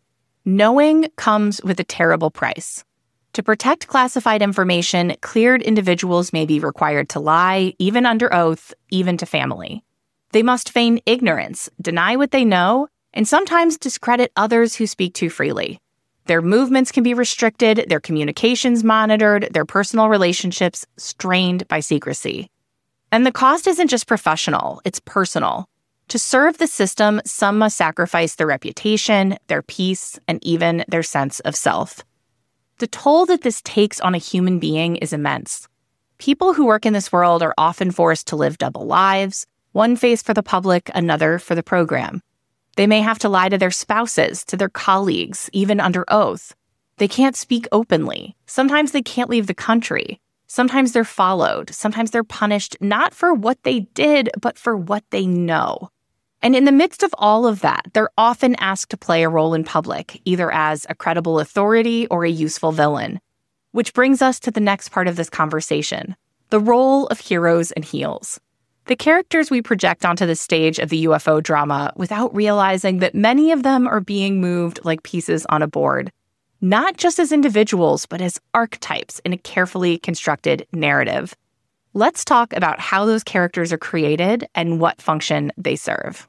Knowing comes with a terrible price. To protect classified information, cleared individuals may be required to lie, even under oath, even to family. They must feign ignorance, deny what they know, and sometimes discredit others who speak too freely. Their movements can be restricted, their communications monitored, their personal relationships strained by secrecy. And the cost isn't just professional, it's personal. To serve the system, some must sacrifice their reputation, their peace, and even their sense of self. The toll that this takes on a human being is immense. People who work in this world are often forced to live double lives, one face for the public, another for the program. They may have to lie to their spouses, to their colleagues, even under oath. They can't speak openly. Sometimes they can't leave the country. Sometimes they're followed. Sometimes they're punished not for what they did, but for what they know. And in the midst of all of that, they're often asked to play a role in public, either as a credible authority or a useful villain. Which brings us to the next part of this conversation, the role of heroes and heels. The characters we project onto the stage of the U F O drama without realizing that many of them are being moved like pieces on a board, not just as individuals, but as archetypes in a carefully constructed narrative. Let's talk about how those characters are created and what function they serve.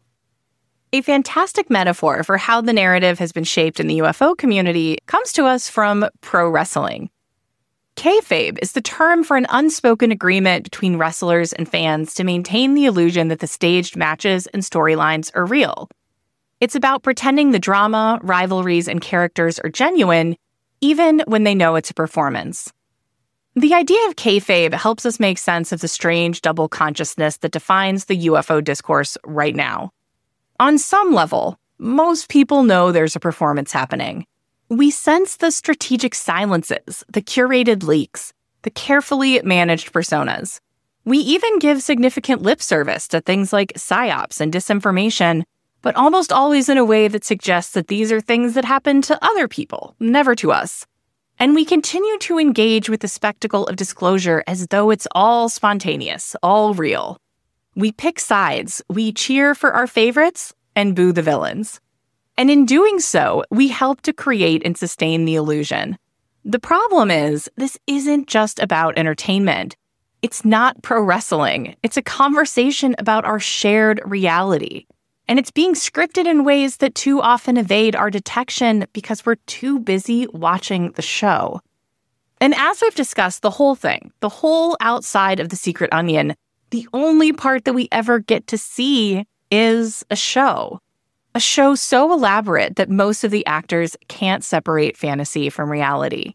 A fantastic metaphor for how the narrative has been shaped in the U F O community comes to us from pro wrestling. Kayfabe is the term for an unspoken agreement between wrestlers and fans to maintain the illusion that the staged matches and storylines are real. It's about pretending the drama, rivalries, and characters are genuine, even when they know it's a performance. The idea of kayfabe helps us make sense of the strange double consciousness that defines the U F O discourse right now. On some level, most people know there's a performance happening. We sense the strategic silences, the curated leaks, the carefully managed personas. We even give significant lip service to things like psyops and disinformation, but almost always in a way that suggests that these are things that happen to other people, never to us. And we continue to engage with the spectacle of disclosure as though it's all spontaneous, all real. We pick sides, we cheer for our favorites, and boo the villains. And in doing so, we help to create and sustain the illusion. The problem is, this isn't just about entertainment. It's not pro wrestling. It's a conversation about our shared reality. And it's being scripted in ways that too often evade our detection because we're too busy watching the show. And as we've discussed the whole thing, the whole outside of the secret onion, the only part that we ever get to see is a show. A show so elaborate that most of the actors can't separate fantasy from reality.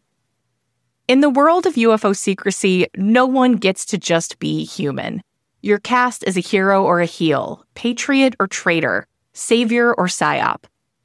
In the world of U F O secrecy, no one gets to just be human. You're cast as a hero or a heel, patriot or traitor, savior or psyop.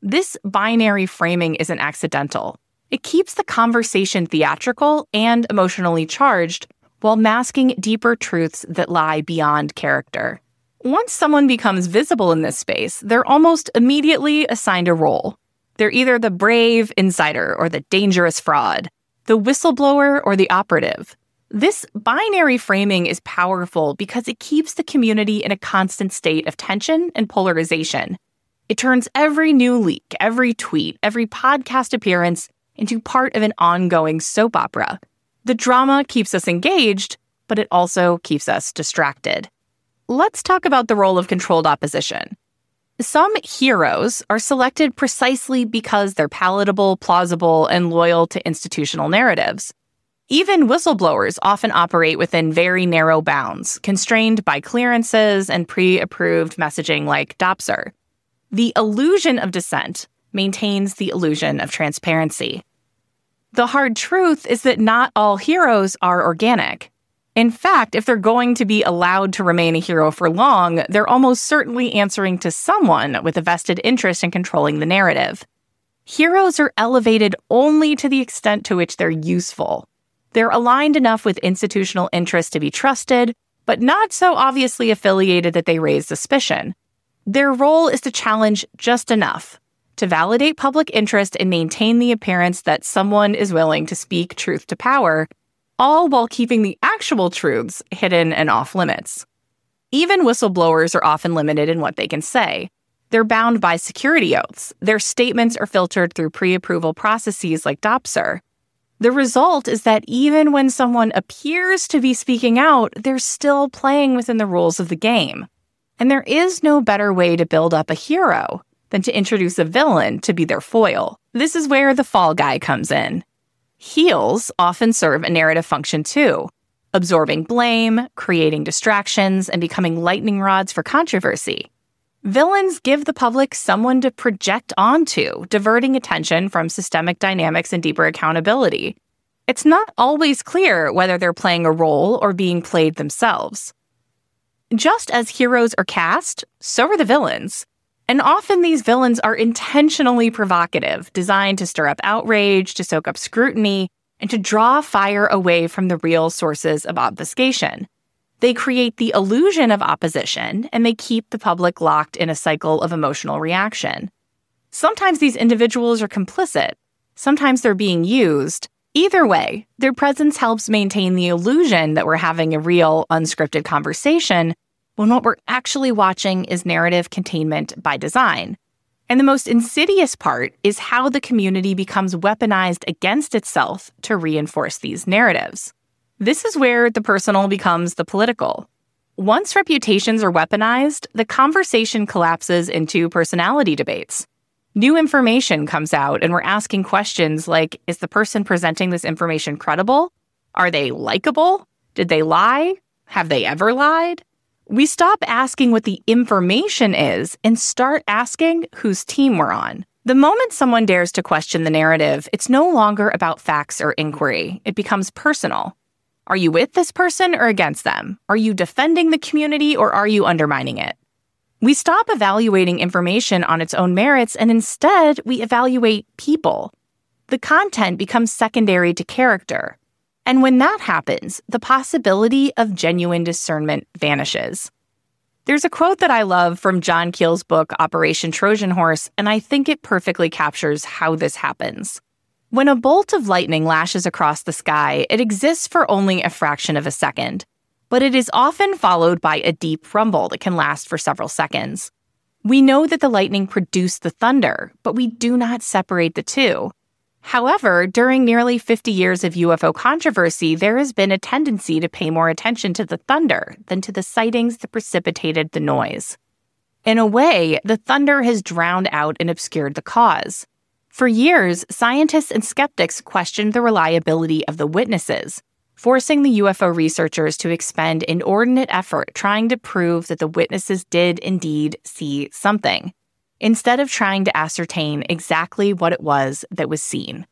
This binary framing isn't accidental. It keeps the conversation theatrical and emotionally charged while masking deeper truths that lie beyond character. Once someone becomes visible in this space, they're almost immediately assigned a role. They're either the brave insider or the dangerous fraud, the whistleblower or the operative. This binary framing is powerful because it keeps the community in a constant state of tension and polarization. It turns every new leak, every tweet, every podcast appearance into part of an ongoing soap opera. The drama keeps us engaged, but it also keeps us distracted. Let's talk about the role of controlled opposition. Some heroes are selected precisely because they're palatable, plausible, and loyal to institutional narratives. Even whistleblowers often operate within very narrow bounds, constrained by clearances and pre-approved messaging like Dopser. The illusion of dissent maintains the illusion of transparency. The hard truth is that not all heroes are organic. In fact, if they're going to be allowed to remain a hero for long, they're almost certainly answering to someone with a vested interest in controlling the narrative. Heroes are elevated only to the extent to which they're useful. They're aligned enough with institutional interests to be trusted, but not so obviously affiliated that they raise suspicion. Their role is to challenge just enough, to validate public interest and maintain the appearance that someone is willing to speak truth to power, all while keeping the actual truths hidden and off limits. Even whistleblowers are often limited in what they can say. They're bound by security oaths. Their statements are filtered through pre-approval processes like Dopser. The result is that even when someone appears to be speaking out, they're still playing within the rules of the game. And there is no better way to build up a hero than to introduce a villain to be their foil. This is where the fall guy comes in. Heels often serve a narrative function too, absorbing blame, creating distractions, and becoming lightning rods for controversy. Villains give the public someone to project onto, diverting attention from systemic dynamics and deeper accountability. It's not always clear whether they're playing a role or being played themselves. Just as heroes are cast, so are the villains. And often these villains are intentionally provocative, designed to stir up outrage, to soak up scrutiny, and to draw fire away from the real sources of obfuscation. They create the illusion of opposition, and they keep the public locked in a cycle of emotional reaction. Sometimes these individuals are complicit. Sometimes they're being used. Either way, their presence helps maintain the illusion that we're having a real, unscripted conversation, when what we're actually watching is narrative containment by design. And the most insidious part is how the community becomes weaponized against itself to reinforce these narratives. This is where the personal becomes the political. Once reputations are weaponized, the conversation collapses into personality debates. New information comes out, and we're asking questions like, is the person presenting this information credible? Are they likable? Did they lie? Have they ever lied? We stop asking what the information is and start asking whose team we're on. The moment someone dares to question the narrative, it's no longer about facts or inquiry. It becomes personal. Are you with this person or against them? Are you defending the community or are you undermining it? We stop evaluating information on its own merits and instead we evaluate people. The content becomes secondary to character. And when that happens, the possibility of genuine discernment vanishes. There's a quote that I love from John Keel's book, Operation Trojan Horse, and I think it perfectly captures how this happens. When a bolt of lightning lashes across the sky, it exists for only a fraction of a second, but it is often followed by a deep rumble that can last for several seconds. We know that the lightning produced the thunder, but we do not separate the two. However, during nearly fifty years of U F O controversy, there has been a tendency to pay more attention to the thunder than to the sightings that precipitated the noise. In a way, the thunder has drowned out and obscured the cause. For years, scientists and skeptics questioned the reliability of the witnesses, forcing the U F O researchers to expend inordinate effort trying to prove that the witnesses did indeed see something, instead of trying to ascertain exactly what it was that was seen.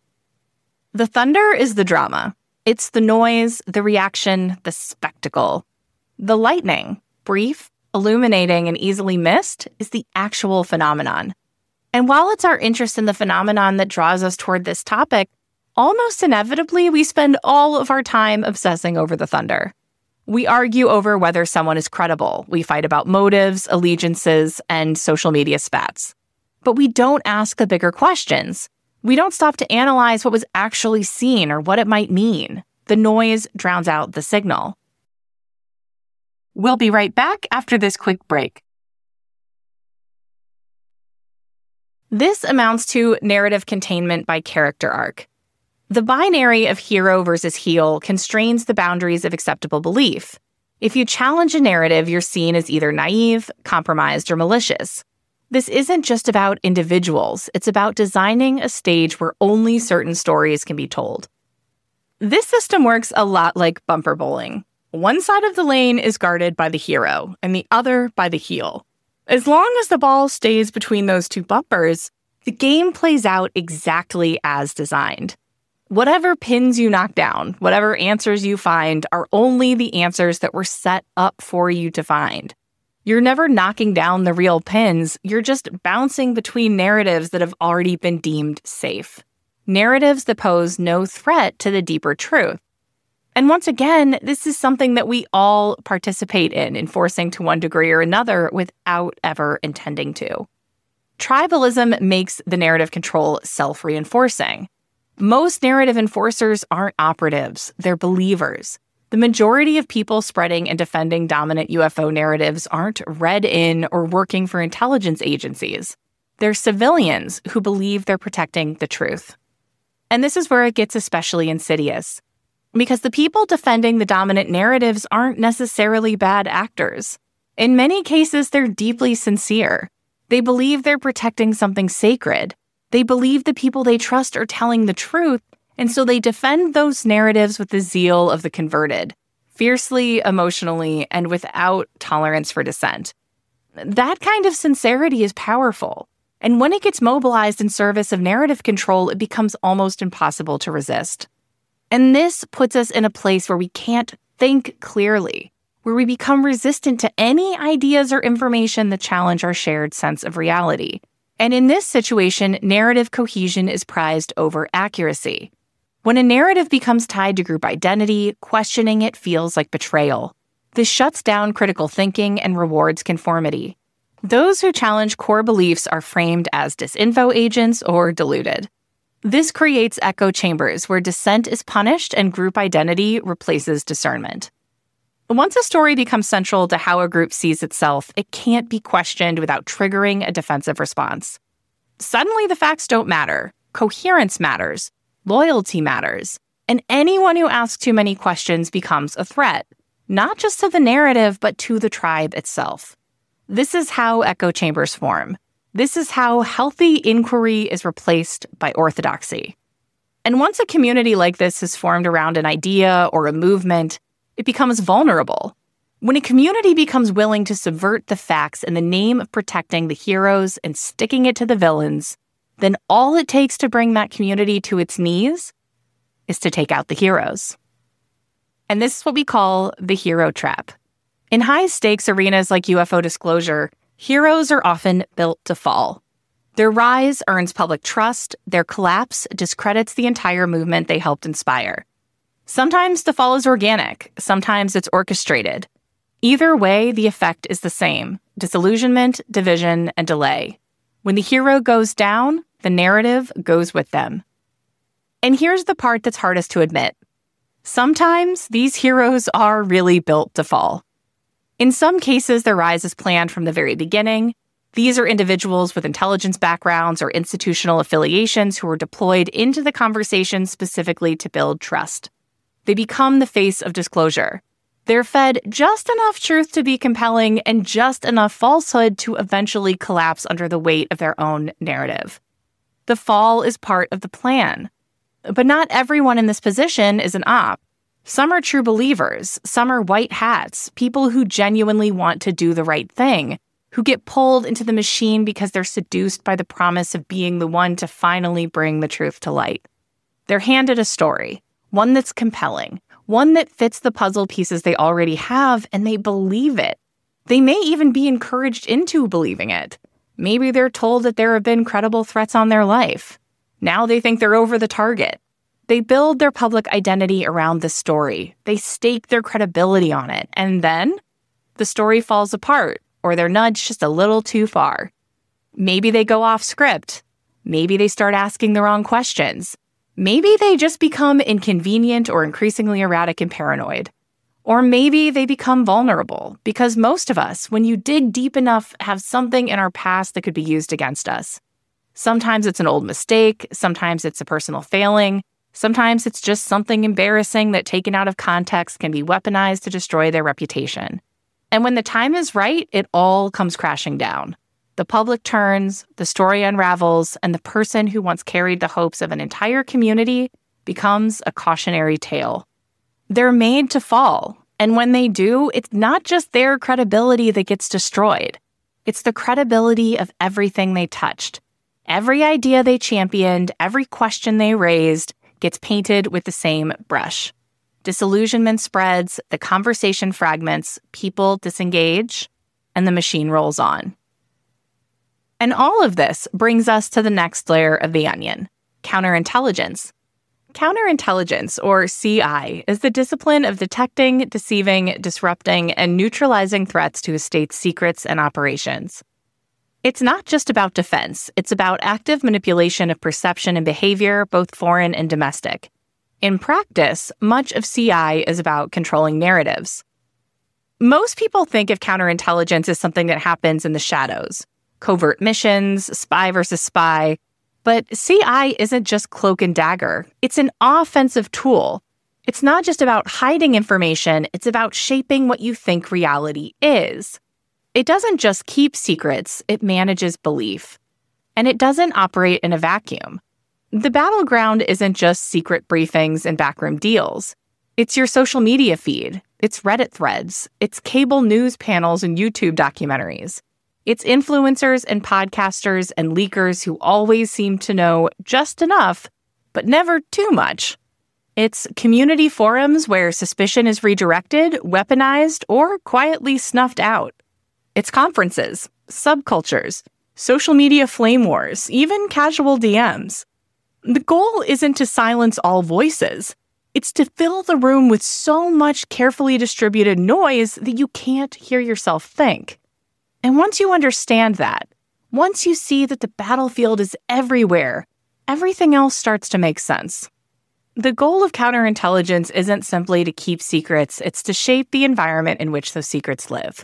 The thunder is the drama. It's the noise, the reaction, the spectacle. The lightning, brief, illuminating, and easily missed, is the actual phenomenon. And while it's our interest in the phenomenon that draws us toward this topic, almost inevitably we spend all of our time obsessing over the thunder. We argue over whether someone is credible. We fight about motives, allegiances, and social media spats. But we don't ask the bigger questions. We don't stop to analyze what was actually seen or what it might mean. The noise drowns out the signal. We'll be right back after this quick break. This amounts to narrative containment by character arc. The binary of hero versus heel constrains the boundaries of acceptable belief. If you challenge a narrative, you're seen as either naive, compromised, or malicious. This isn't just about individuals. It's about designing a stage where only certain stories can be told. This system works a lot like bumper bowling. One side of the lane is guarded by the hero, and the other by the heel. As long as the ball stays between those two bumpers, the game plays out exactly as designed. Whatever pins you knock down, whatever answers you find, are only the answers that were set up for you to find. You're never knocking down the real pins, you're just bouncing between narratives that have already been deemed safe. Narratives that pose no threat to the deeper truth. And once again, this is something that we all participate in, enforcing to one degree or another without ever intending to. Tribalism makes the narrative control self-reinforcing. Most narrative enforcers aren't operatives, they're believers. The majority of people spreading and defending dominant U F O narratives aren't read in or working for intelligence agencies. They're civilians who believe they're protecting the truth. And this is where it gets especially insidious, because the people defending the dominant narratives aren't necessarily bad actors. In many cases, they're deeply sincere. They believe they're protecting something sacred. They believe the people they trust are telling the truth, and so they defend those narratives with the zeal of the converted, fiercely, emotionally, and without tolerance for dissent. That kind of sincerity is powerful, and when it gets mobilized in service of narrative control, it becomes almost impossible to resist. And this puts us in a place where we can't think clearly, where we become resistant to any ideas or information that challenge our shared sense of reality. And in this situation, narrative cohesion is prized over accuracy. When a narrative becomes tied to group identity, questioning it feels like betrayal. This shuts down critical thinking and rewards conformity. Those who challenge core beliefs are framed as disinfo agents or deluded. This creates echo chambers where dissent is punished and group identity replaces discernment. Once a story becomes central to how a group sees itself, it can't be questioned without triggering a defensive response. Suddenly, the facts don't matter. Coherence matters. Loyalty matters. And anyone who asks too many questions becomes a threat, not just to the narrative, but to the tribe itself. This is how echo chambers form. This is how healthy inquiry is replaced by orthodoxy. And once a community like this is formed around an idea or a movement, it becomes vulnerable. When a community becomes willing to subvert the facts in the name of protecting the heroes and sticking it to the villains, then all it takes to bring that community to its knees is to take out the heroes. And this is what we call the hero trap. In high-stakes arenas like U F O disclosure, heroes are often built to fall. Their rise earns public trust, their collapse discredits the entire movement they helped inspire. Sometimes the fall is organic, sometimes it's orchestrated. Either way, the effect is the same: disillusionment, division, and delay. When the hero goes down, the narrative goes with them. And here's the part that's hardest to admit. Sometimes these heroes are really built to fall. In some cases, their rise is planned from the very beginning. These are individuals with intelligence backgrounds or institutional affiliations who are deployed into the conversation specifically to build trust. They become the face of disclosure. They're fed just enough truth to be compelling and just enough falsehood to eventually collapse under the weight of their own narrative. The fall is part of the plan. But not everyone in this position is an op. Some are true believers. Some are white hats, people who genuinely want to do the right thing, who get pulled into the machine because they're seduced by the promise of being the one to finally bring the truth to light. They're handed a story, one that's compelling, one that fits the puzzle pieces they already have, and they believe it. They may even be encouraged into believing it. Maybe they're told that there have been credible threats on their life. Now they think they're over the target. They build their public identity around the story. They stake their credibility on it. And then the story falls apart, or they're nudged just a little too far. Maybe they go off script. Maybe they start asking the wrong questions. Maybe they just become inconvenient or increasingly erratic and paranoid. Or maybe they become vulnerable, because most of us, when you dig deep enough, have something in our past that could be used against us. Sometimes it's an old mistake, sometimes it's a personal failing, sometimes it's just something embarrassing that, taken out of context, can be weaponized to destroy their reputation. And when the time is right, it all comes crashing down. The public turns, the story unravels, and the person who once carried the hopes of an entire community becomes a cautionary tale. They're made to fall, and when they do, it's not just their credibility that gets destroyed. It's the credibility of everything they touched. Every idea they championed, every question they raised, gets painted with the same brush. Disillusionment spreads, the conversation fragments, people disengage, and the machine rolls on. And all of this brings us to the next layer of the onion: counterintelligence. Counterintelligence, or C I, is the discipline of detecting, deceiving, disrupting, and neutralizing threats to a state's secrets and operations. It's not just about defense, it's about active manipulation of perception and behavior, both foreign and domestic. In practice, much of C I is about controlling narratives. Most people think of counterintelligence as something that happens in the shadows: covert missions, spy versus spy. But C I isn't just cloak and dagger. It's an offensive tool. It's not just about hiding information, it's about shaping what you think reality is. It doesn't just keep secrets, it manages belief. And it doesn't operate in a vacuum. The battleground isn't just secret briefings and backroom deals. It's your social media feed, it's Reddit threads, it's cable news panels and YouTube documentaries. It's influencers and podcasters and leakers who always seem to know just enough, but never too much. It's community forums where suspicion is redirected, weaponized, or quietly snuffed out. It's conferences, subcultures, social media flame wars, even casual D Ms. The goal isn't to silence all voices. It's to fill the room with so much carefully distributed noise that you can't hear yourself think. And once you understand that, once you see that the battlefield is everywhere, everything else starts to make sense. The goal of counterintelligence isn't simply to keep secrets, it's to shape the environment in which those secrets live.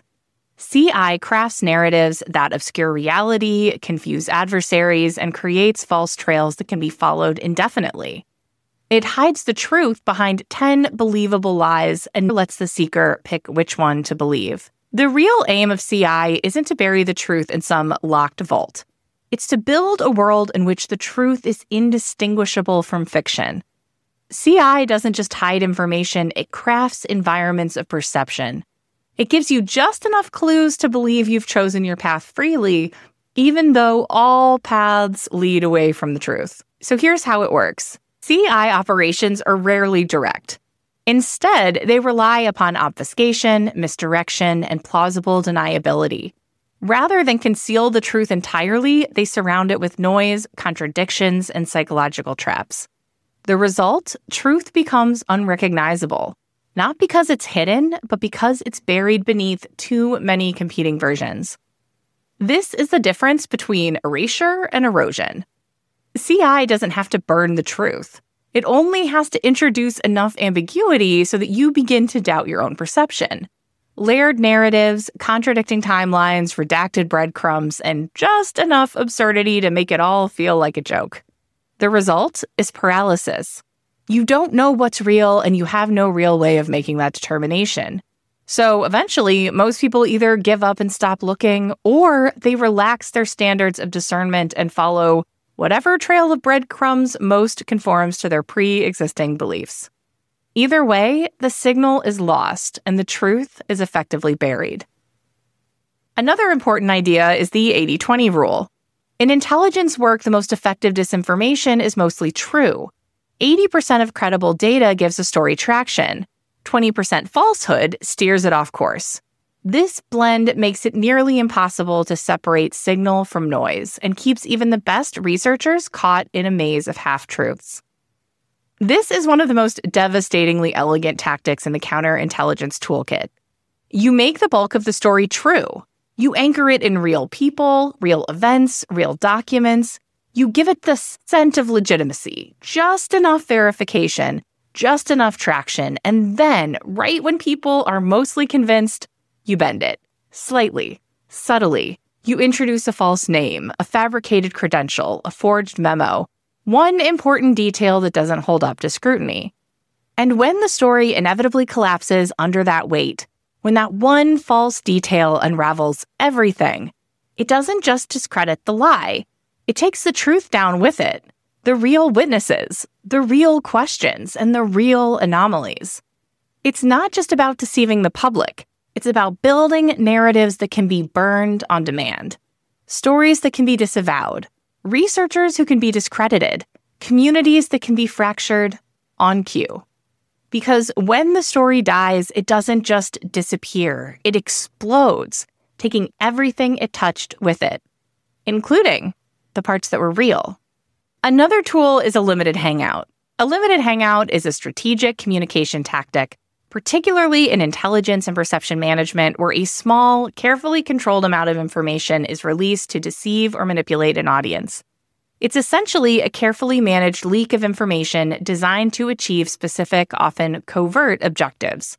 C I crafts narratives that obscure reality, confuse adversaries, and creates false trails that can be followed indefinitely. It hides the truth behind ten believable lies and lets the seeker pick which one to believe. The real aim of C I isn't to bury the truth in some locked vault. It's to build a world in which the truth is indistinguishable from fiction. C I doesn't just hide information, it crafts environments of perception. It gives you just enough clues to believe you've chosen your path freely, even though all paths lead away from the truth. So here's how it works. C I operations are rarely direct. Instead, they rely upon obfuscation, misdirection, and plausible deniability. Rather than conceal the truth entirely, they surround it with noise, contradictions, and psychological traps. The result? Truth becomes unrecognizable. Not because it's hidden, but because it's buried beneath too many competing versions. This is the difference between erasure and erosion. C I doesn't have to burn the truth. It only has to introduce enough ambiguity so that you begin to doubt your own perception. Layered narratives, contradicting timelines, redacted breadcrumbs, and just enough absurdity to make it all feel like a joke. The result is paralysis. You don't know what's real, and you have no real way of making that determination. So eventually, most people either give up and stop looking, or they relax their standards of discernment and follow whatever trail of breadcrumbs most conforms to their pre-existing beliefs. Either way, the signal is lost, and the truth is effectively buried. Another important idea is the eighty twenty rule. In intelligence work, the most effective disinformation is mostly true. eighty percent of credible data gives a story traction. twenty percent falsehood steers it off course. This blend makes it nearly impossible to separate signal from noise and keeps even the best researchers caught in a maze of half-truths. This is one of the most devastatingly elegant tactics in the counterintelligence toolkit. You make the bulk of the story true. You anchor it in real people, real events, real documents. You give it the scent of legitimacy, just enough verification, just enough traction, and then, right when people are mostly convinced, you bend it. Slightly, subtly. You introduce a false name, a fabricated credential, a forged memo, one important detail that doesn't hold up to scrutiny. And when the story inevitably collapses under that weight, when that one false detail unravels everything, it doesn't just discredit the lie. It takes the truth down with it, the real witnesses, the real questions, and the real anomalies. It's not just about deceiving the public. It's about building narratives that can be burned on demand, stories that can be disavowed, researchers who can be discredited, communities that can be fractured on cue. Because when the story dies, it doesn't just disappear, it explodes, taking everything it touched with it, including the parts that were real. Another tool is a limited hangout. A limited hangout is a strategic communication tactic, particularly in intelligence and perception management, where a small, carefully controlled amount of information is released to deceive or manipulate an audience. It's essentially a carefully managed leak of information designed to achieve specific, often covert objectives.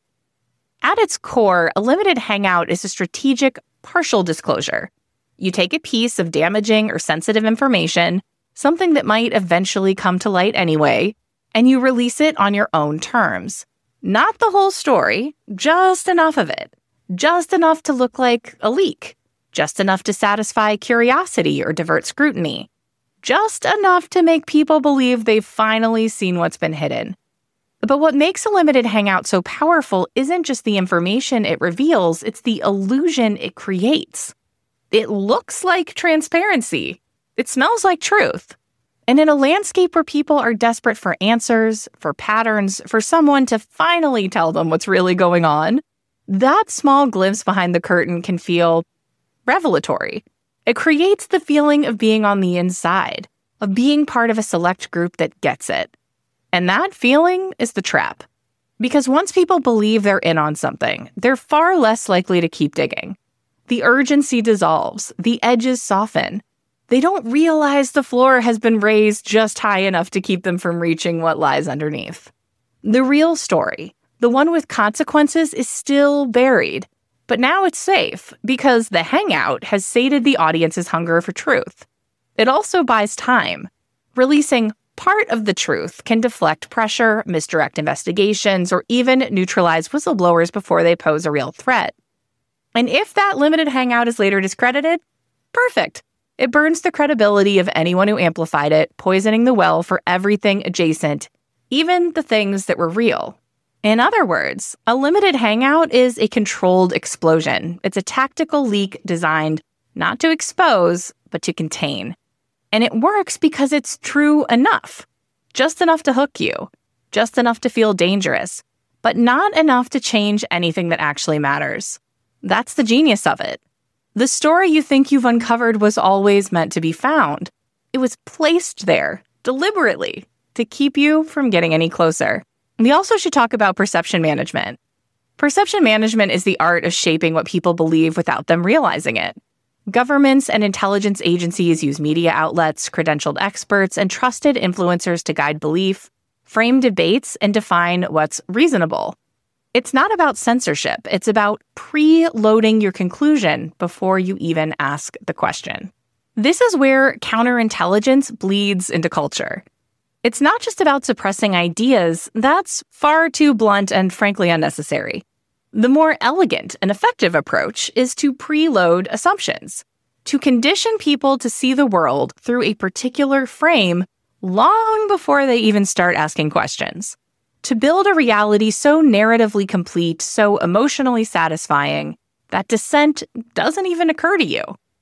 At its core, a limited hangout is a strategic partial disclosure. You take a piece of damaging or sensitive information, something that might eventually come to light anyway, and you release it on your own terms. Not the whole story, just enough of it. Just enough to look like a leak. Just enough to satisfy curiosity or divert scrutiny. Just enough to make people believe they've finally seen what's been hidden. But what makes a limited hangout so powerful isn't just the information it reveals, it's the illusion it creates. It looks like transparency. It smells like truth. And in a landscape where people are desperate for answers, for patterns, for someone to finally tell them what's really going on, that small glimpse behind the curtain can feel revelatory. It creates the feeling of being on the inside, of being part of a select group that gets it. And that feeling is the trap. Because once people believe they're in on something, they're far less likely to keep digging. The urgency dissolves, the edges soften. They don't realize the floor has been raised just high enough to keep them from reaching what lies underneath. The real story, the one with consequences, is still buried. But now it's safe, because the hangout has sated the audience's hunger for truth. It also buys time. Releasing part of the truth can deflect pressure, misdirect investigations, or even neutralize whistleblowers before they pose a real threat. And if that limited hangout is later discredited, perfect. It burns the credibility of anyone who amplified it, poisoning the well for everything adjacent, even the things that were real. In other words, a limited hangout is a controlled explosion. It's a tactical leak designed not to expose, but to contain. And it works because it's true enough. Just enough to hook you. Just enough to feel dangerous. But not enough to change anything that actually matters. That's the genius of it. The story you think you've uncovered was always meant to be found. It was placed there, deliberately, to keep you from getting any closer. We also should talk about perception management. Perception management is the art of shaping what people believe without them realizing it. Governments and intelligence agencies use media outlets, credentialed experts, and trusted influencers to guide belief, frame debates, and define what's reasonable. It's not about censorship. It's about pre-loading your conclusion before you even ask the question. This is where counterintelligence bleeds into culture. It's not just about suppressing ideas. That's far too blunt and frankly unnecessary. The more elegant and effective approach is to preload assumptions, to condition people to see the world through a particular frame long before they even start asking questions, to build a reality so narratively complete, so emotionally satisfying, that dissent doesn't even occur to you.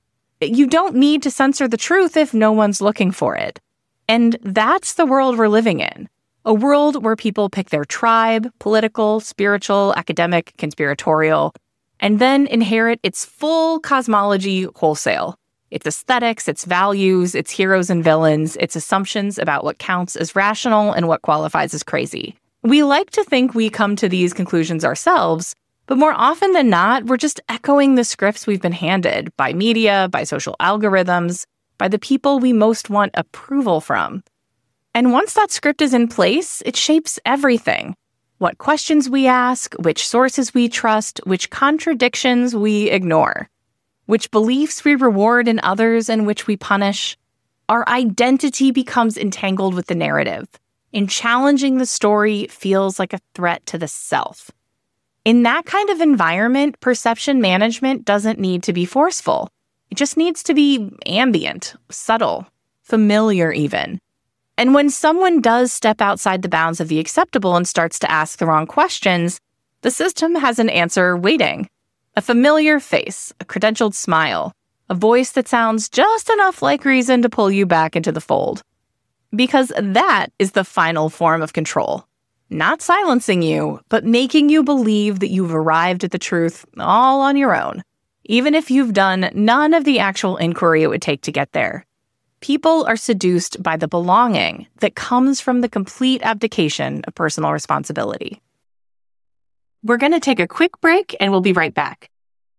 You don't need to censor the truth if no one's looking for it. And that's the world we're living in. A world where people pick their tribe, political, spiritual, academic, conspiratorial, and then inherit its full cosmology wholesale. Its aesthetics, its values, its heroes and villains, its assumptions about what counts as rational and what qualifies as crazy. We like to think we come to these conclusions ourselves, but more often than not, we're just echoing the scripts we've been handed by media, by social algorithms, by the people we most want approval from. And once that script is in place, it shapes everything. What questions we ask, which sources we trust, which contradictions we ignore, which beliefs we reward in others and which we punish. Our identity becomes entangled with the narrative, and challenging the story feels like a threat to the self. In that kind of environment, perception management doesn't need to be forceful. It just needs to be ambient, subtle, familiar even. And when someone does step outside the bounds of the acceptable and starts to ask the wrong questions, the system has an answer waiting. A familiar face, a credentialed smile, a voice that sounds just enough like reason to pull you back into the fold. Because that is the final form of control. Not silencing you, but making you believe that you've arrived at the truth all on your own, even if you've done none of the actual inquiry it would take to get there. People are seduced by the belonging that comes from the complete abdication of personal responsibility. We're going to take a quick break and we'll be right back.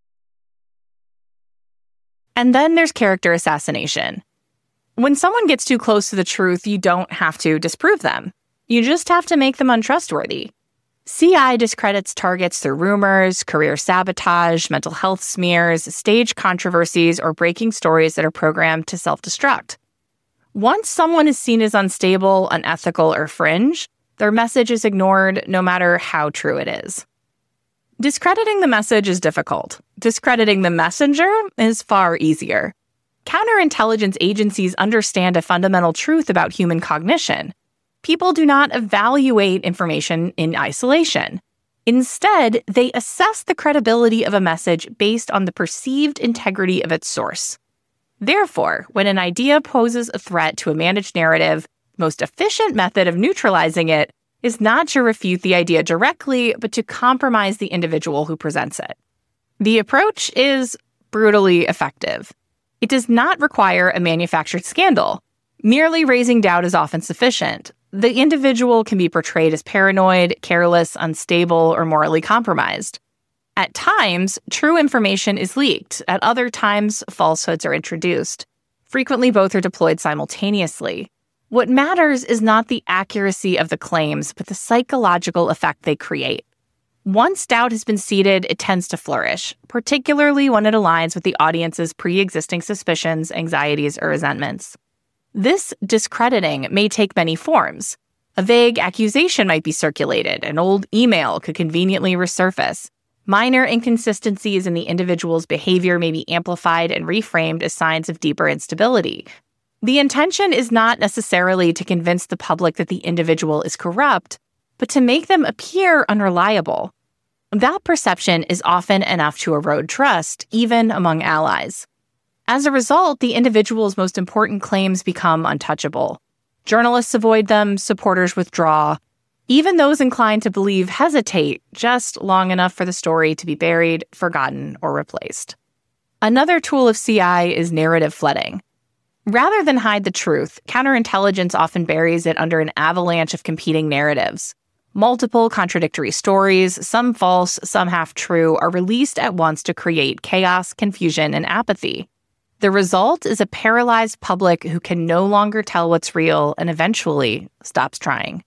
And then there's character assassination. When someone gets too close to the truth, you don't have to disprove them. You just have to make them untrustworthy. C I discredits targets through rumors, career sabotage, mental health smears, stage controversies, or breaking stories that are programmed to self-destruct. Once someone is seen as unstable, unethical, or fringe, their message is ignored no matter how true it is. Discrediting the message is difficult. Discrediting the messenger is far easier. Counterintelligence agencies understand a fundamental truth about human cognition. People do not evaluate information in isolation. Instead, they assess the credibility of a message based on the perceived integrity of its source. Therefore, when an idea poses a threat to a managed narrative, the most efficient method of neutralizing it is not to refute the idea directly, but to compromise the individual who presents it. The approach is brutally effective. It does not require a manufactured scandal. Merely raising doubt is often sufficient. The individual can be portrayed as paranoid, careless, unstable, or morally compromised. At times, true information is leaked. At other times, falsehoods are introduced. Frequently, both are deployed simultaneously. What matters is not the accuracy of the claims, but the psychological effect they create. Once doubt has been seeded, it tends to flourish, particularly when it aligns with the audience's pre-existing suspicions, anxieties, or resentments. This discrediting may take many forms. A vague accusation might be circulated. An old email could conveniently resurface. Minor inconsistencies in the individual's behavior may be amplified and reframed as signs of deeper instability. The intention is not necessarily to convince the public that the individual is corrupt, but to make them appear unreliable. That perception is often enough to erode trust, even among allies. As a result, the individual's most important claims become untouchable. Journalists avoid them, supporters withdraw. Even those inclined to believe hesitate just long enough for the story to be buried, forgotten, or replaced. Another tool of C I is narrative flooding. Rather than hide the truth, counterintelligence often buries it under an avalanche of competing narratives. Multiple contradictory stories, some false, some half-true, are released at once to create chaos, confusion, and apathy. The result is a paralyzed public who can no longer tell what's real and eventually stops trying.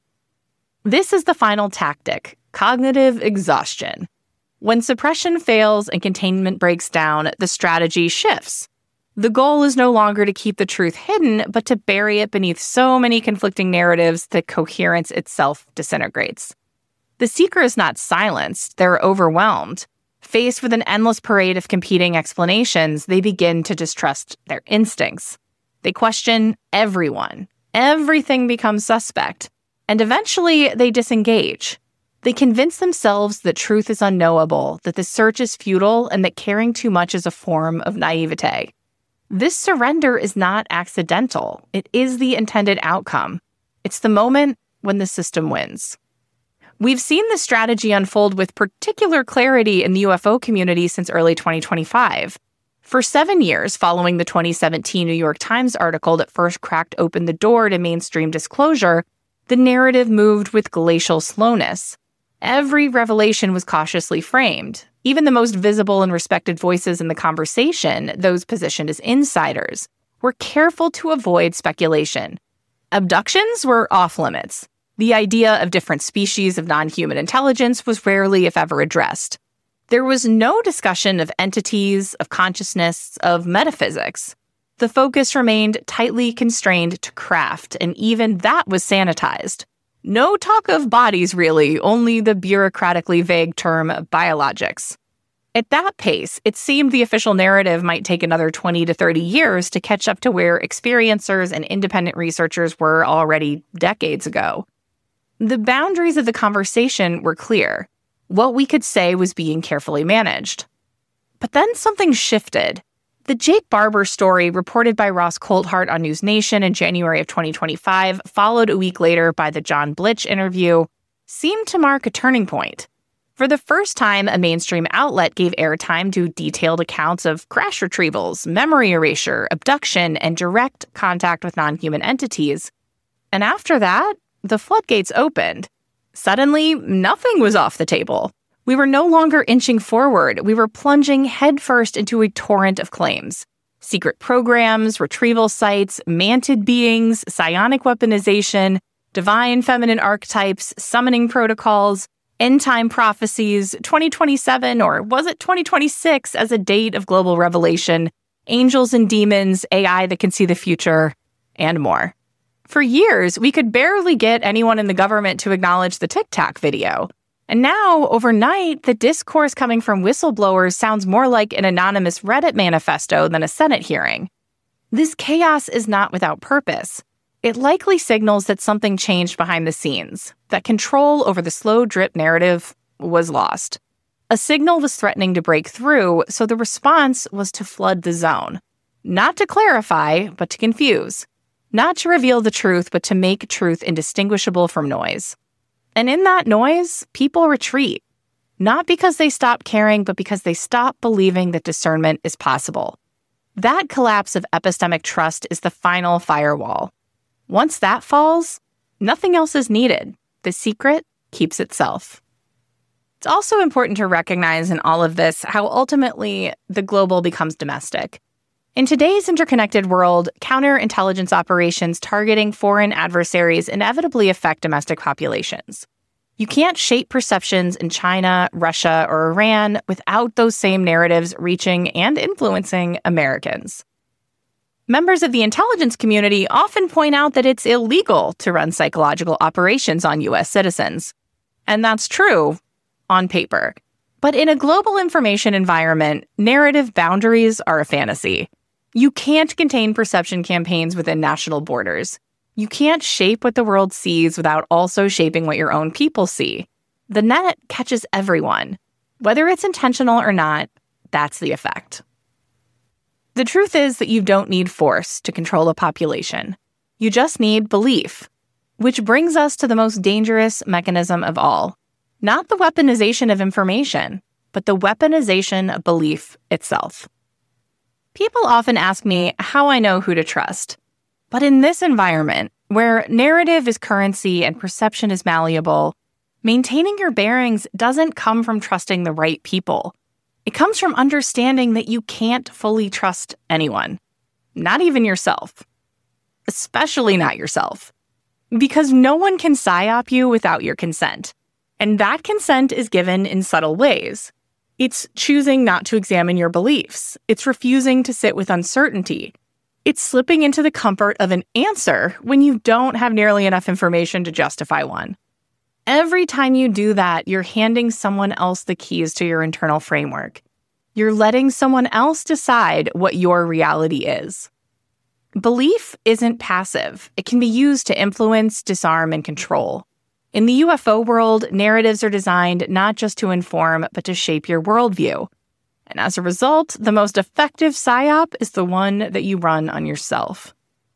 This is the final tactic, cognitive exhaustion. When suppression fails and containment breaks down, the strategy shifts. The goal is no longer to keep the truth hidden, but to bury it beneath so many conflicting narratives that coherence itself disintegrates. The seeker is not silenced, they're overwhelmed. Faced with an endless parade of competing explanations, they begin to distrust their instincts. They question everyone. Everything becomes suspect. And eventually, they disengage. They convince themselves that truth is unknowable, that the search is futile, and that caring too much is a form of naivete. This surrender is not accidental. It is the intended outcome. It's the moment when the system wins. We've seen this strategy unfold with particular clarity in the U F O community since early twenty twenty-five. For seven years following the twenty seventeen New York Times article that first cracked open the door to mainstream disclosure, the narrative moved with glacial slowness. Every revelation was cautiously framed. Even the most visible and respected voices in the conversation, those positioned as insiders, were careful to avoid speculation. Abductions were off-limits. The idea of different species of non-human intelligence was rarely, if ever, addressed. There was no discussion of entities, of consciousness, of metaphysics. The focus remained tightly constrained to craft, and even that was sanitized. No talk of bodies, really, only the bureaucratically vague term biologics. At that pace, it seemed the official narrative might take another twenty to thirty years to catch up to where experiencers and independent researchers were already decades ago. The boundaries of the conversation were clear. What we could say was being carefully managed. But then something shifted. The Jake Barber story, reported by Ross Coulthart on News Nation in January of twenty twenty-five, followed a week later by the John Blitch interview, seemed to mark a turning point. For the first time, a mainstream outlet gave airtime to detailed accounts of crash retrievals, memory erasure, abduction, and direct contact with non-human entities. And after that, the floodgates opened. Suddenly, nothing was off the table. We were no longer inching forward. We were plunging headfirst into a torrent of claims. Secret programs, retrieval sites, manted beings, psionic weaponization, divine feminine archetypes, summoning protocols, end-time prophecies, twenty twenty-seven, or was it twenty twenty-six as a date of global revelation, angels and demons, A I that can see the future, and more. For years, we could barely get anyone in the government to acknowledge the Tic Tac video. And now, overnight, the discourse coming from whistleblowers sounds more like an anonymous Reddit manifesto than a Senate hearing. This chaos is not without purpose. It likely signals that something changed behind the scenes, that control over the slow drip narrative was lost. A signal was threatening to break through, so the response was to flood the zone. Not to clarify, but to confuse. Not to reveal the truth, but to make truth indistinguishable from noise. And in that noise, people retreat. Not because they stop caring, but because they stop believing that discernment is possible. That collapse of epistemic trust is the final firewall. Once that falls, nothing else is needed. The secret keeps itself. It's also important to recognize in all of this how ultimately the global becomes domestic. In today's interconnected world, counterintelligence operations targeting foreign adversaries inevitably affect domestic populations. You can't shape perceptions in China, Russia, or Iran without those same narratives reaching and influencing Americans. Members of the intelligence community often point out that it's illegal to run psychological operations on U S citizens. And that's true on paper. But in a global information environment, narrative boundaries are a fantasy. You can't contain perception campaigns within national borders. You can't shape what the world sees without also shaping what your own people see. The net catches everyone. Whether it's intentional or not, that's the effect. The truth is that you don't need force to control a population. You just need belief, which brings us to the most dangerous mechanism of all. Not the weaponization of information, but the weaponization of belief itself. People often ask me how I know who to trust. But in this environment, where narrative is currency and perception is malleable, maintaining your bearings doesn't come from trusting the right people. It comes from understanding that you can't fully trust anyone, not even yourself. Especially not yourself. Because no one can psyop you without your consent. And that consent is given in subtle ways. It's choosing not to examine your beliefs. It's refusing to sit with uncertainty. It's slipping into the comfort of an answer when you don't have nearly enough information to justify one. Every time you do that, you're handing someone else the keys to your internal framework. You're letting someone else decide what your reality is. Belief isn't passive. It can be used to influence, disarm, and control. In the U F O world, narratives are designed not just to inform, but to shape your worldview. And as a result, the most effective psyop is the one that you run on yourself.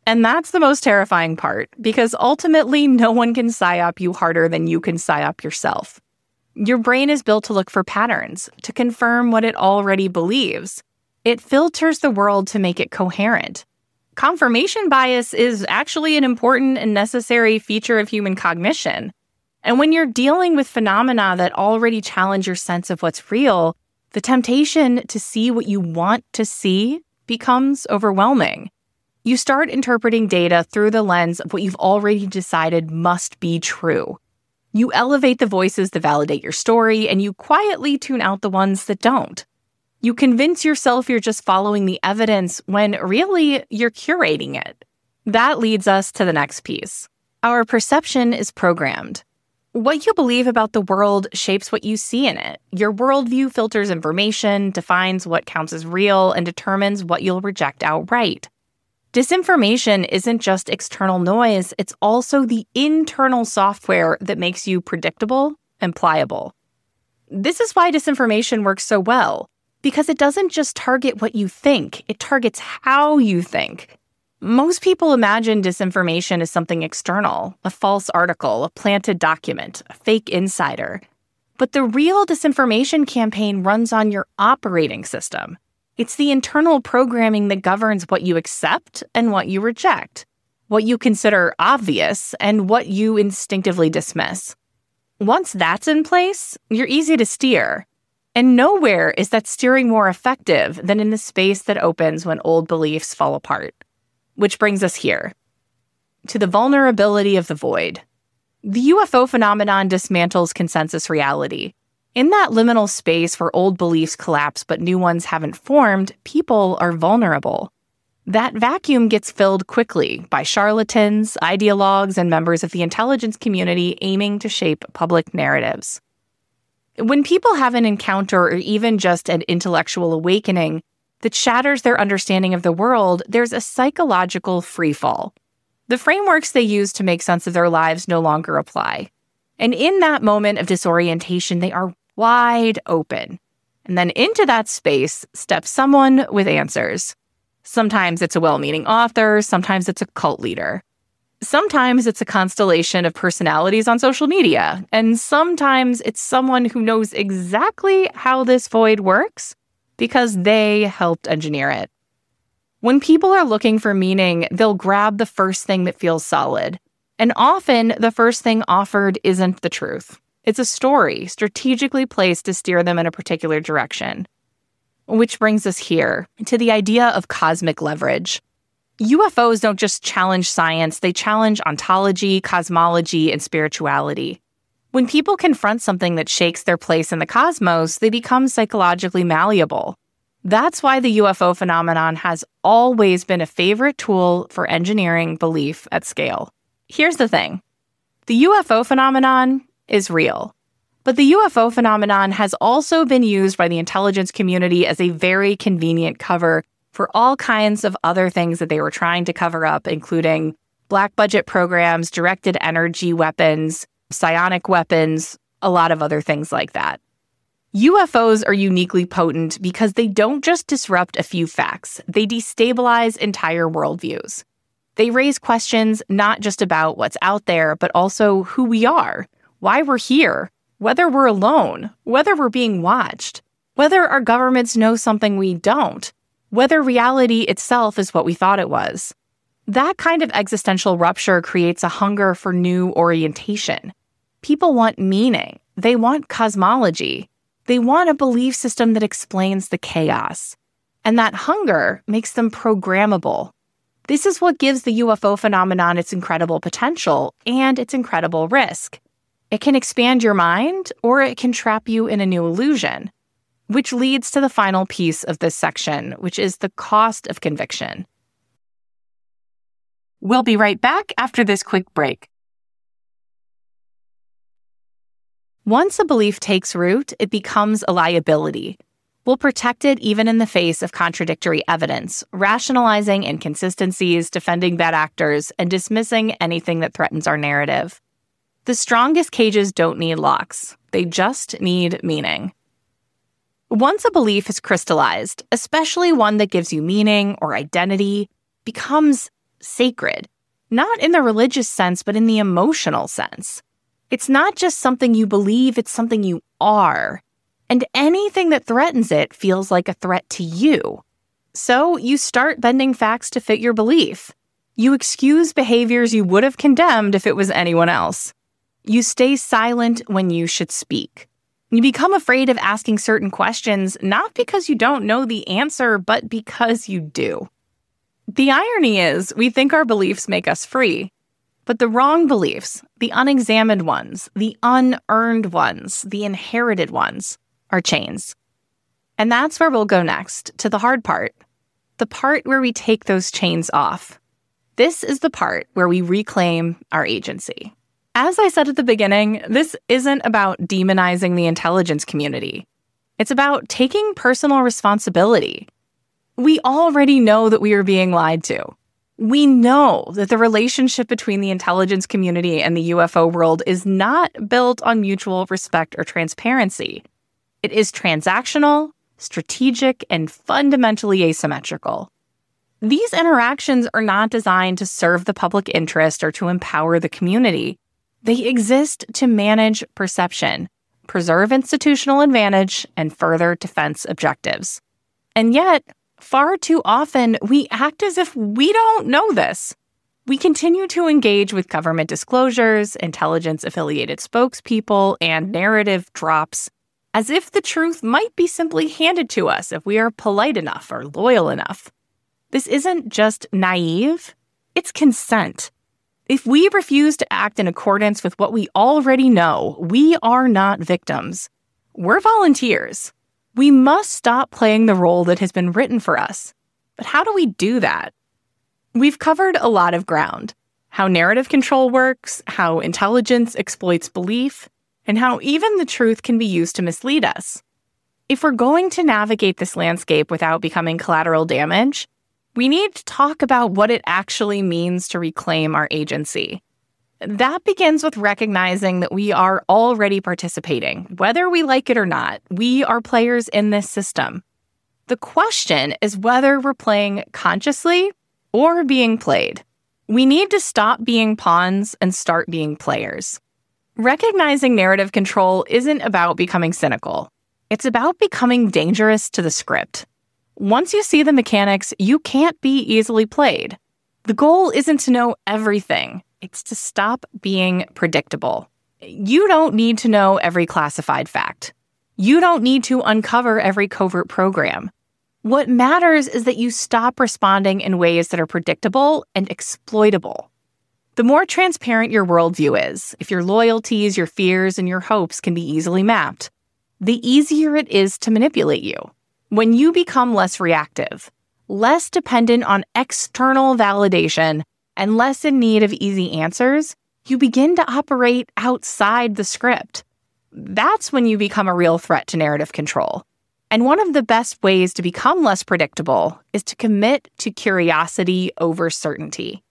And that's the most terrifying part, because ultimately no one can psyop you harder than you can psyop yourself. Your brain is built to look for patterns, to confirm what it already believes. It filters the world to make it coherent. Confirmation bias is actually an important and necessary feature of human cognition. And when you're dealing with phenomena that already challenge your sense of what's real, the temptation to see what you want to see becomes overwhelming. You start interpreting data through the lens of what you've already decided must be true. You elevate the voices that validate your story, and you quietly tune out the ones that don't. You convince yourself you're just following the evidence when really you're curating it. That leads us to the next piece. Our perception is programmed. What you believe about the world shapes what you see in it. Your worldview filters information, defines what counts as real, and determines what you'll reject outright. Disinformation isn't just external noise, it's also the internal software that makes you predictable and pliable. This is why disinformation works so well, because it doesn't just target what you think, it targets how you think. Most people imagine disinformation as something external, a false article, a planted document, a fake insider. But the real disinformation campaign runs on your operating system. It's the internal programming that governs what you accept and what you reject, what you consider obvious and what you instinctively dismiss. Once that's in place, you're easy to steer. And nowhere is that steering more effective than in the space that opens when old beliefs fall apart. Which brings us here, to the vulnerability of the void. The U F O phenomenon dismantles consensus reality. In that liminal space where old beliefs collapse but new ones haven't formed, people are vulnerable. That vacuum gets filled quickly by charlatans, ideologues, and members of the intelligence community aiming to shape public narratives. When people have an encounter or even just an intellectual awakening that shatters their understanding of the world, there's a psychological freefall. The frameworks they use to make sense of their lives no longer apply. And in that moment of disorientation, they are wide open. And then into that space steps someone with answers. Sometimes it's a well-meaning author, sometimes it's a cult leader. Sometimes it's a constellation of personalities on social media, and sometimes it's someone who knows exactly how this void works because they helped engineer it. When people are looking for meaning, they'll grab the first thing that feels solid. And often, the first thing offered isn't the truth. It's a story strategically placed to steer them in a particular direction. Which brings us here to the idea of cosmic leverage. U F Os don't just challenge science, they challenge ontology, cosmology, and spirituality. When people confront something that shakes their place in the cosmos, they become psychologically malleable. That's why the U F O phenomenon has always been a favorite tool for engineering belief at scale. Here's the thing. The U F O phenomenon is real. But the U F O phenomenon has also been used by the intelligence community as a very convenient cover for all kinds of other things that they were trying to cover up, including black budget programs, directed energy weapons, psionic weapons, a lot of other things like that. U F Os are uniquely potent because they don't just disrupt a few facts, they destabilize entire worldviews. They raise questions not just about what's out there, but also who we are, why we're here, whether we're alone, whether we're being watched, whether our governments know something we don't, whether reality itself is what we thought it was. That kind of existential rupture creates a hunger for new orientation. People want meaning. They want cosmology. They want a belief system that explains the chaos. And that hunger makes them programmable. This is what gives the U F O phenomenon its incredible potential and its incredible risk. It can expand your mind, or it can trap you in a new illusion, which leads to the final piece of this section, which is the cost of conviction. We'll be right back after this quick break. Once a belief takes root, it becomes a liability. We'll protect it even in the face of contradictory evidence, rationalizing inconsistencies, defending bad actors, and dismissing anything that threatens our narrative. The strongest cages don't need locks. They just need meaning. Once a belief is crystallized, especially one that gives you meaning or identity, becomes sacred, not in the religious sense, but in the emotional sense. It's not just something you believe, it's something you are. And anything that threatens it feels like a threat to you. So you start bending facts to fit your belief. You excuse behaviors you would have condemned if it was anyone else. You stay silent when you should speak. You become afraid of asking certain questions, not because you don't know the answer, but because you do. The irony is, we think our beliefs make us free. But the wrong beliefs, the unexamined ones, the unearned ones, the inherited ones, are chains. And that's where we'll go next, to the hard part. The part where we take those chains off. This is the part where we reclaim our agency. As I said at the beginning, this isn't about demonizing the intelligence community. It's about taking personal responsibility. We already know that we are being lied to. We know that the relationship between the intelligence community and the U F O world is not built on mutual respect or transparency. It is transactional, strategic, and fundamentally asymmetrical. These interactions are not designed to serve the public interest or to empower the community. They exist to manage perception, preserve institutional advantage, and further defense objectives. And yet, far too often, we act as if we don't know this. We continue to engage with government disclosures, intelligence-affiliated spokespeople, and narrative drops, as if the truth might be simply handed to us if we are polite enough or loyal enough. This isn't just naive, it's consent. If we refuse to act in accordance with what we already know, we are not victims. We're volunteers. We must stop playing the role that has been written for us. But how do we do that? We've covered a lot of ground. How narrative control works, how intelligence exploits belief, and how even the truth can be used to mislead us. If we're going to navigate this landscape without becoming collateral damage, we need to talk about what it actually means to reclaim our agency. That begins with recognizing that we are already participating. Whether we like it or not, we are players in this system. The question is whether we're playing consciously or being played. We need to stop being pawns and start being players. Recognizing narrative control isn't about becoming cynical. It's about becoming dangerous to the script. Once you see the mechanics, you can't be easily played. The goal isn't to know everything. It's to stop being predictable. You don't need to know every classified fact. You don't need to uncover every covert program. What matters is that you stop responding in ways that are predictable and exploitable. The more transparent your worldview is, if your loyalties, your fears, and your hopes can be easily mapped, the easier it is to manipulate you. When you become less reactive, less dependent on external validation, and less in need of easy answers, you begin to operate outside the script. That's when you become a real threat to narrative control. And one of the best ways to become less predictable is to commit to curiosity over certainty.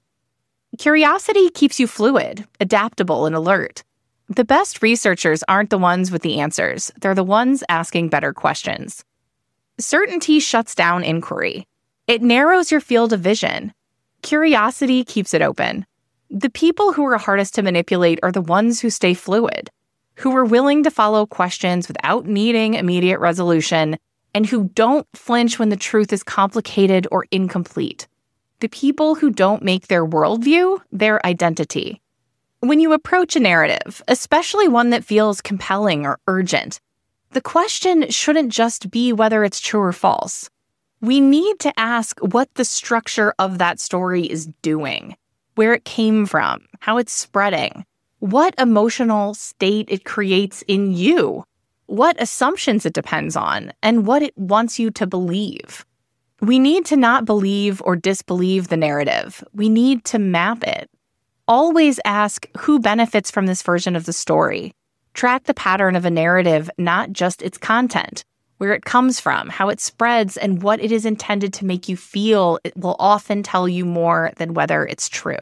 Curiosity keeps you fluid, adaptable, and alert. The best researchers aren't the ones with the answers. They're the ones asking better questions. Certainty shuts down inquiry. It narrows your field of vision. Curiosity keeps it open. The people who are hardest to manipulate are the ones who stay fluid, who are willing to follow questions without needing immediate resolution, and who don't flinch when the truth is complicated or incomplete. The people who don't make their worldview their identity. When you approach a narrative, especially one that feels compelling or urgent, the question shouldn't just be whether it's true or false. We need to ask what the structure of that story is doing, where it came from, how it's spreading, what emotional state it creates in you, what assumptions it depends on, and what it wants you to believe. We need to not believe or disbelieve the narrative. We need to map it. Always ask who benefits from this version of the story. Track the pattern of a narrative, not just its content, where it comes from, how it spreads, and what it is intended to make you feel. It will often tell you more than whether it's true.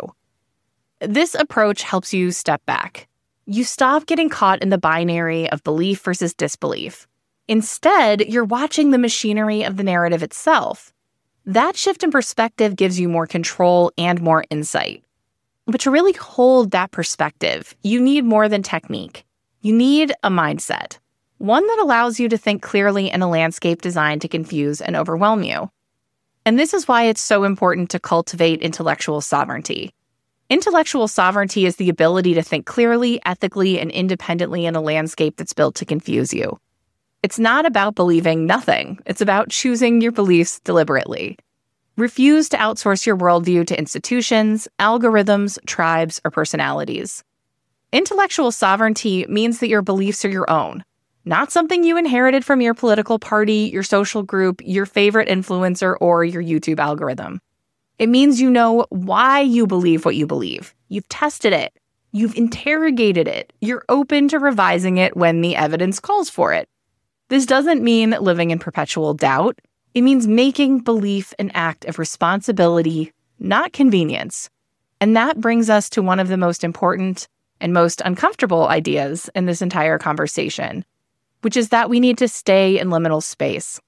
This approach helps you step back. You stop getting caught in the binary of belief versus disbelief. Instead, you're watching the machinery of the narrative itself. That shift in perspective gives you more control and more insight. But to really hold that perspective, you need more than technique. You need a mindset, one that allows you to think clearly in a landscape designed to confuse and overwhelm you. And this is why it's so important to cultivate intellectual sovereignty. Intellectual sovereignty is the ability to think clearly, ethically, and independently in a landscape that's built to confuse you. It's not about believing nothing. It's about choosing your beliefs deliberately. Refuse to outsource your worldview to institutions, algorithms, tribes, or personalities. Intellectual sovereignty means that your beliefs are your own, not something you inherited from your political party, your social group, your favorite influencer, or your YouTube algorithm. It means you know why you believe what you believe. You've tested it. You've interrogated it. You're open to revising it when the evidence calls for it. This doesn't mean living in perpetual doubt. It means making belief an act of responsibility, not convenience. And that brings us to one of the most important and most uncomfortable ideas in this entire conversation, which is that we need to stay in liminal space.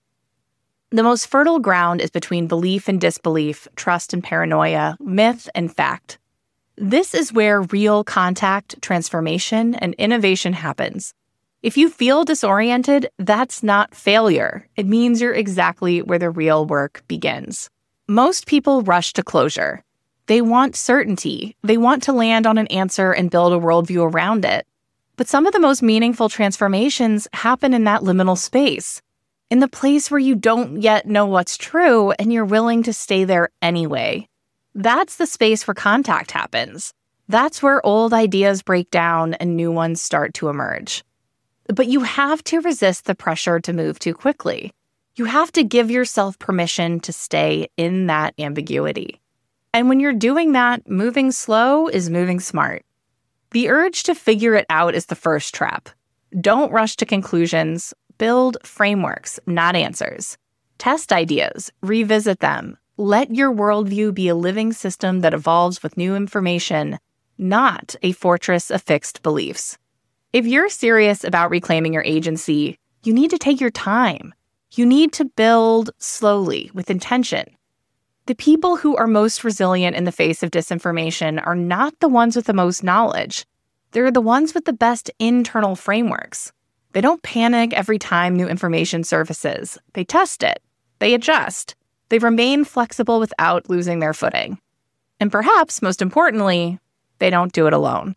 The most fertile ground is between belief and disbelief, trust and paranoia, myth and fact. This is where real contact, transformation, and innovation happens. If you feel disoriented, that's not failure. It means you're exactly where the real work begins. Most people rush to closure. They want certainty. They want to land on an answer and build a worldview around it. But some of the most meaningful transformations happen in that liminal space, in the place where you don't yet know what's true and you're willing to stay there anyway. That's the space where contact happens. That's where old ideas break down and new ones start to emerge. But you have to resist the pressure to move too quickly. You have to give yourself permission to stay in that ambiguity. And when you're doing that, moving slow is moving smart. The urge to figure it out is the first trap. Don't rush to conclusions. Build frameworks, not answers. Test ideas, revisit them. Let your worldview be a living system that evolves with new information, not a fortress of fixed beliefs. If you're serious about reclaiming your agency, you need to take your time. You need to build slowly, with intention. The people who are most resilient in the face of disinformation are not the ones with the most knowledge. They're the ones with the best internal frameworks. They don't panic every time new information surfaces. They test it. They adjust. They remain flexible without losing their footing. And perhaps, most importantly, they don't do it alone.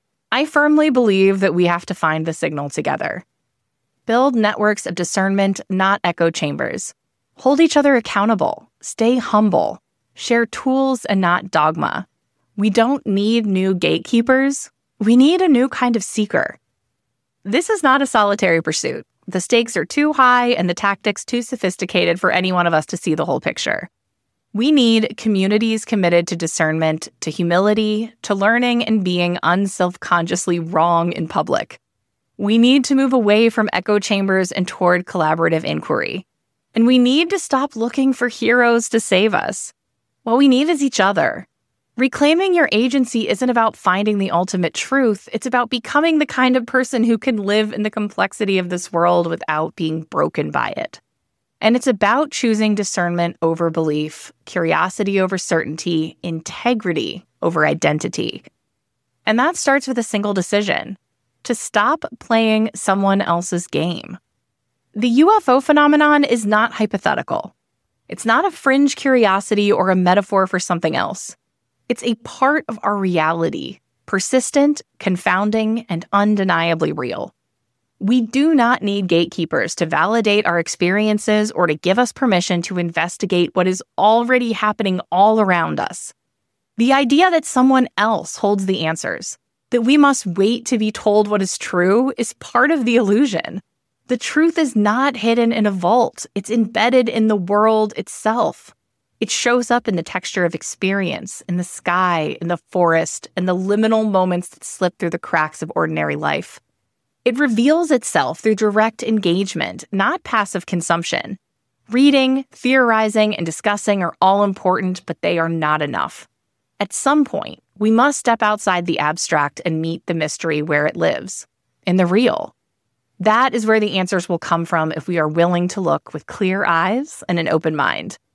I firmly believe that we have to find the signal together. Build networks of discernment, not echo chambers. Hold each other accountable. Stay humble. Share tools and not dogma. We don't need new gatekeepers. We need a new kind of seeker. This is not a solitary pursuit. The stakes are too high and the tactics too sophisticated for any one of us to see the whole picture. We need communities committed to discernment, to humility, to learning and being unself-consciously wrong in public. We need to move away from echo chambers and toward collaborative inquiry. And we need to stop looking for heroes to save us. What we need is each other. Reclaiming your agency isn't about finding the ultimate truth. It's about becoming the kind of person who can live in the complexity of this world without being broken by it. And it's about choosing discernment over belief, curiosity over certainty, integrity over identity. And that starts with a single decision: to stop playing someone else's game. The U F O phenomenon is not hypothetical. It's not a fringe curiosity or a metaphor for something else. It's a part of our reality, persistent, confounding, and undeniably real. We do not need gatekeepers to validate our experiences or to give us permission to investigate what is already happening all around us. The idea that someone else holds the answers, that we must wait to be told what is true, is part of the illusion. The truth is not hidden in a vault. It's embedded in the world itself. It shows up in the texture of experience, in the sky, in the forest, and the liminal moments that slip through the cracks of ordinary life. It reveals itself through direct engagement, not passive consumption. Reading, theorizing, and discussing are all important, but they are not enough. At some point, we must step outside the abstract and meet the mystery where it lives, in the real. That is where the answers will come from if we are willing to look with clear eyes and an open mind.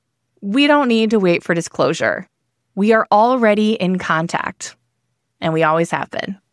We don't need to wait for disclosure. We are already in contact, and we always have been.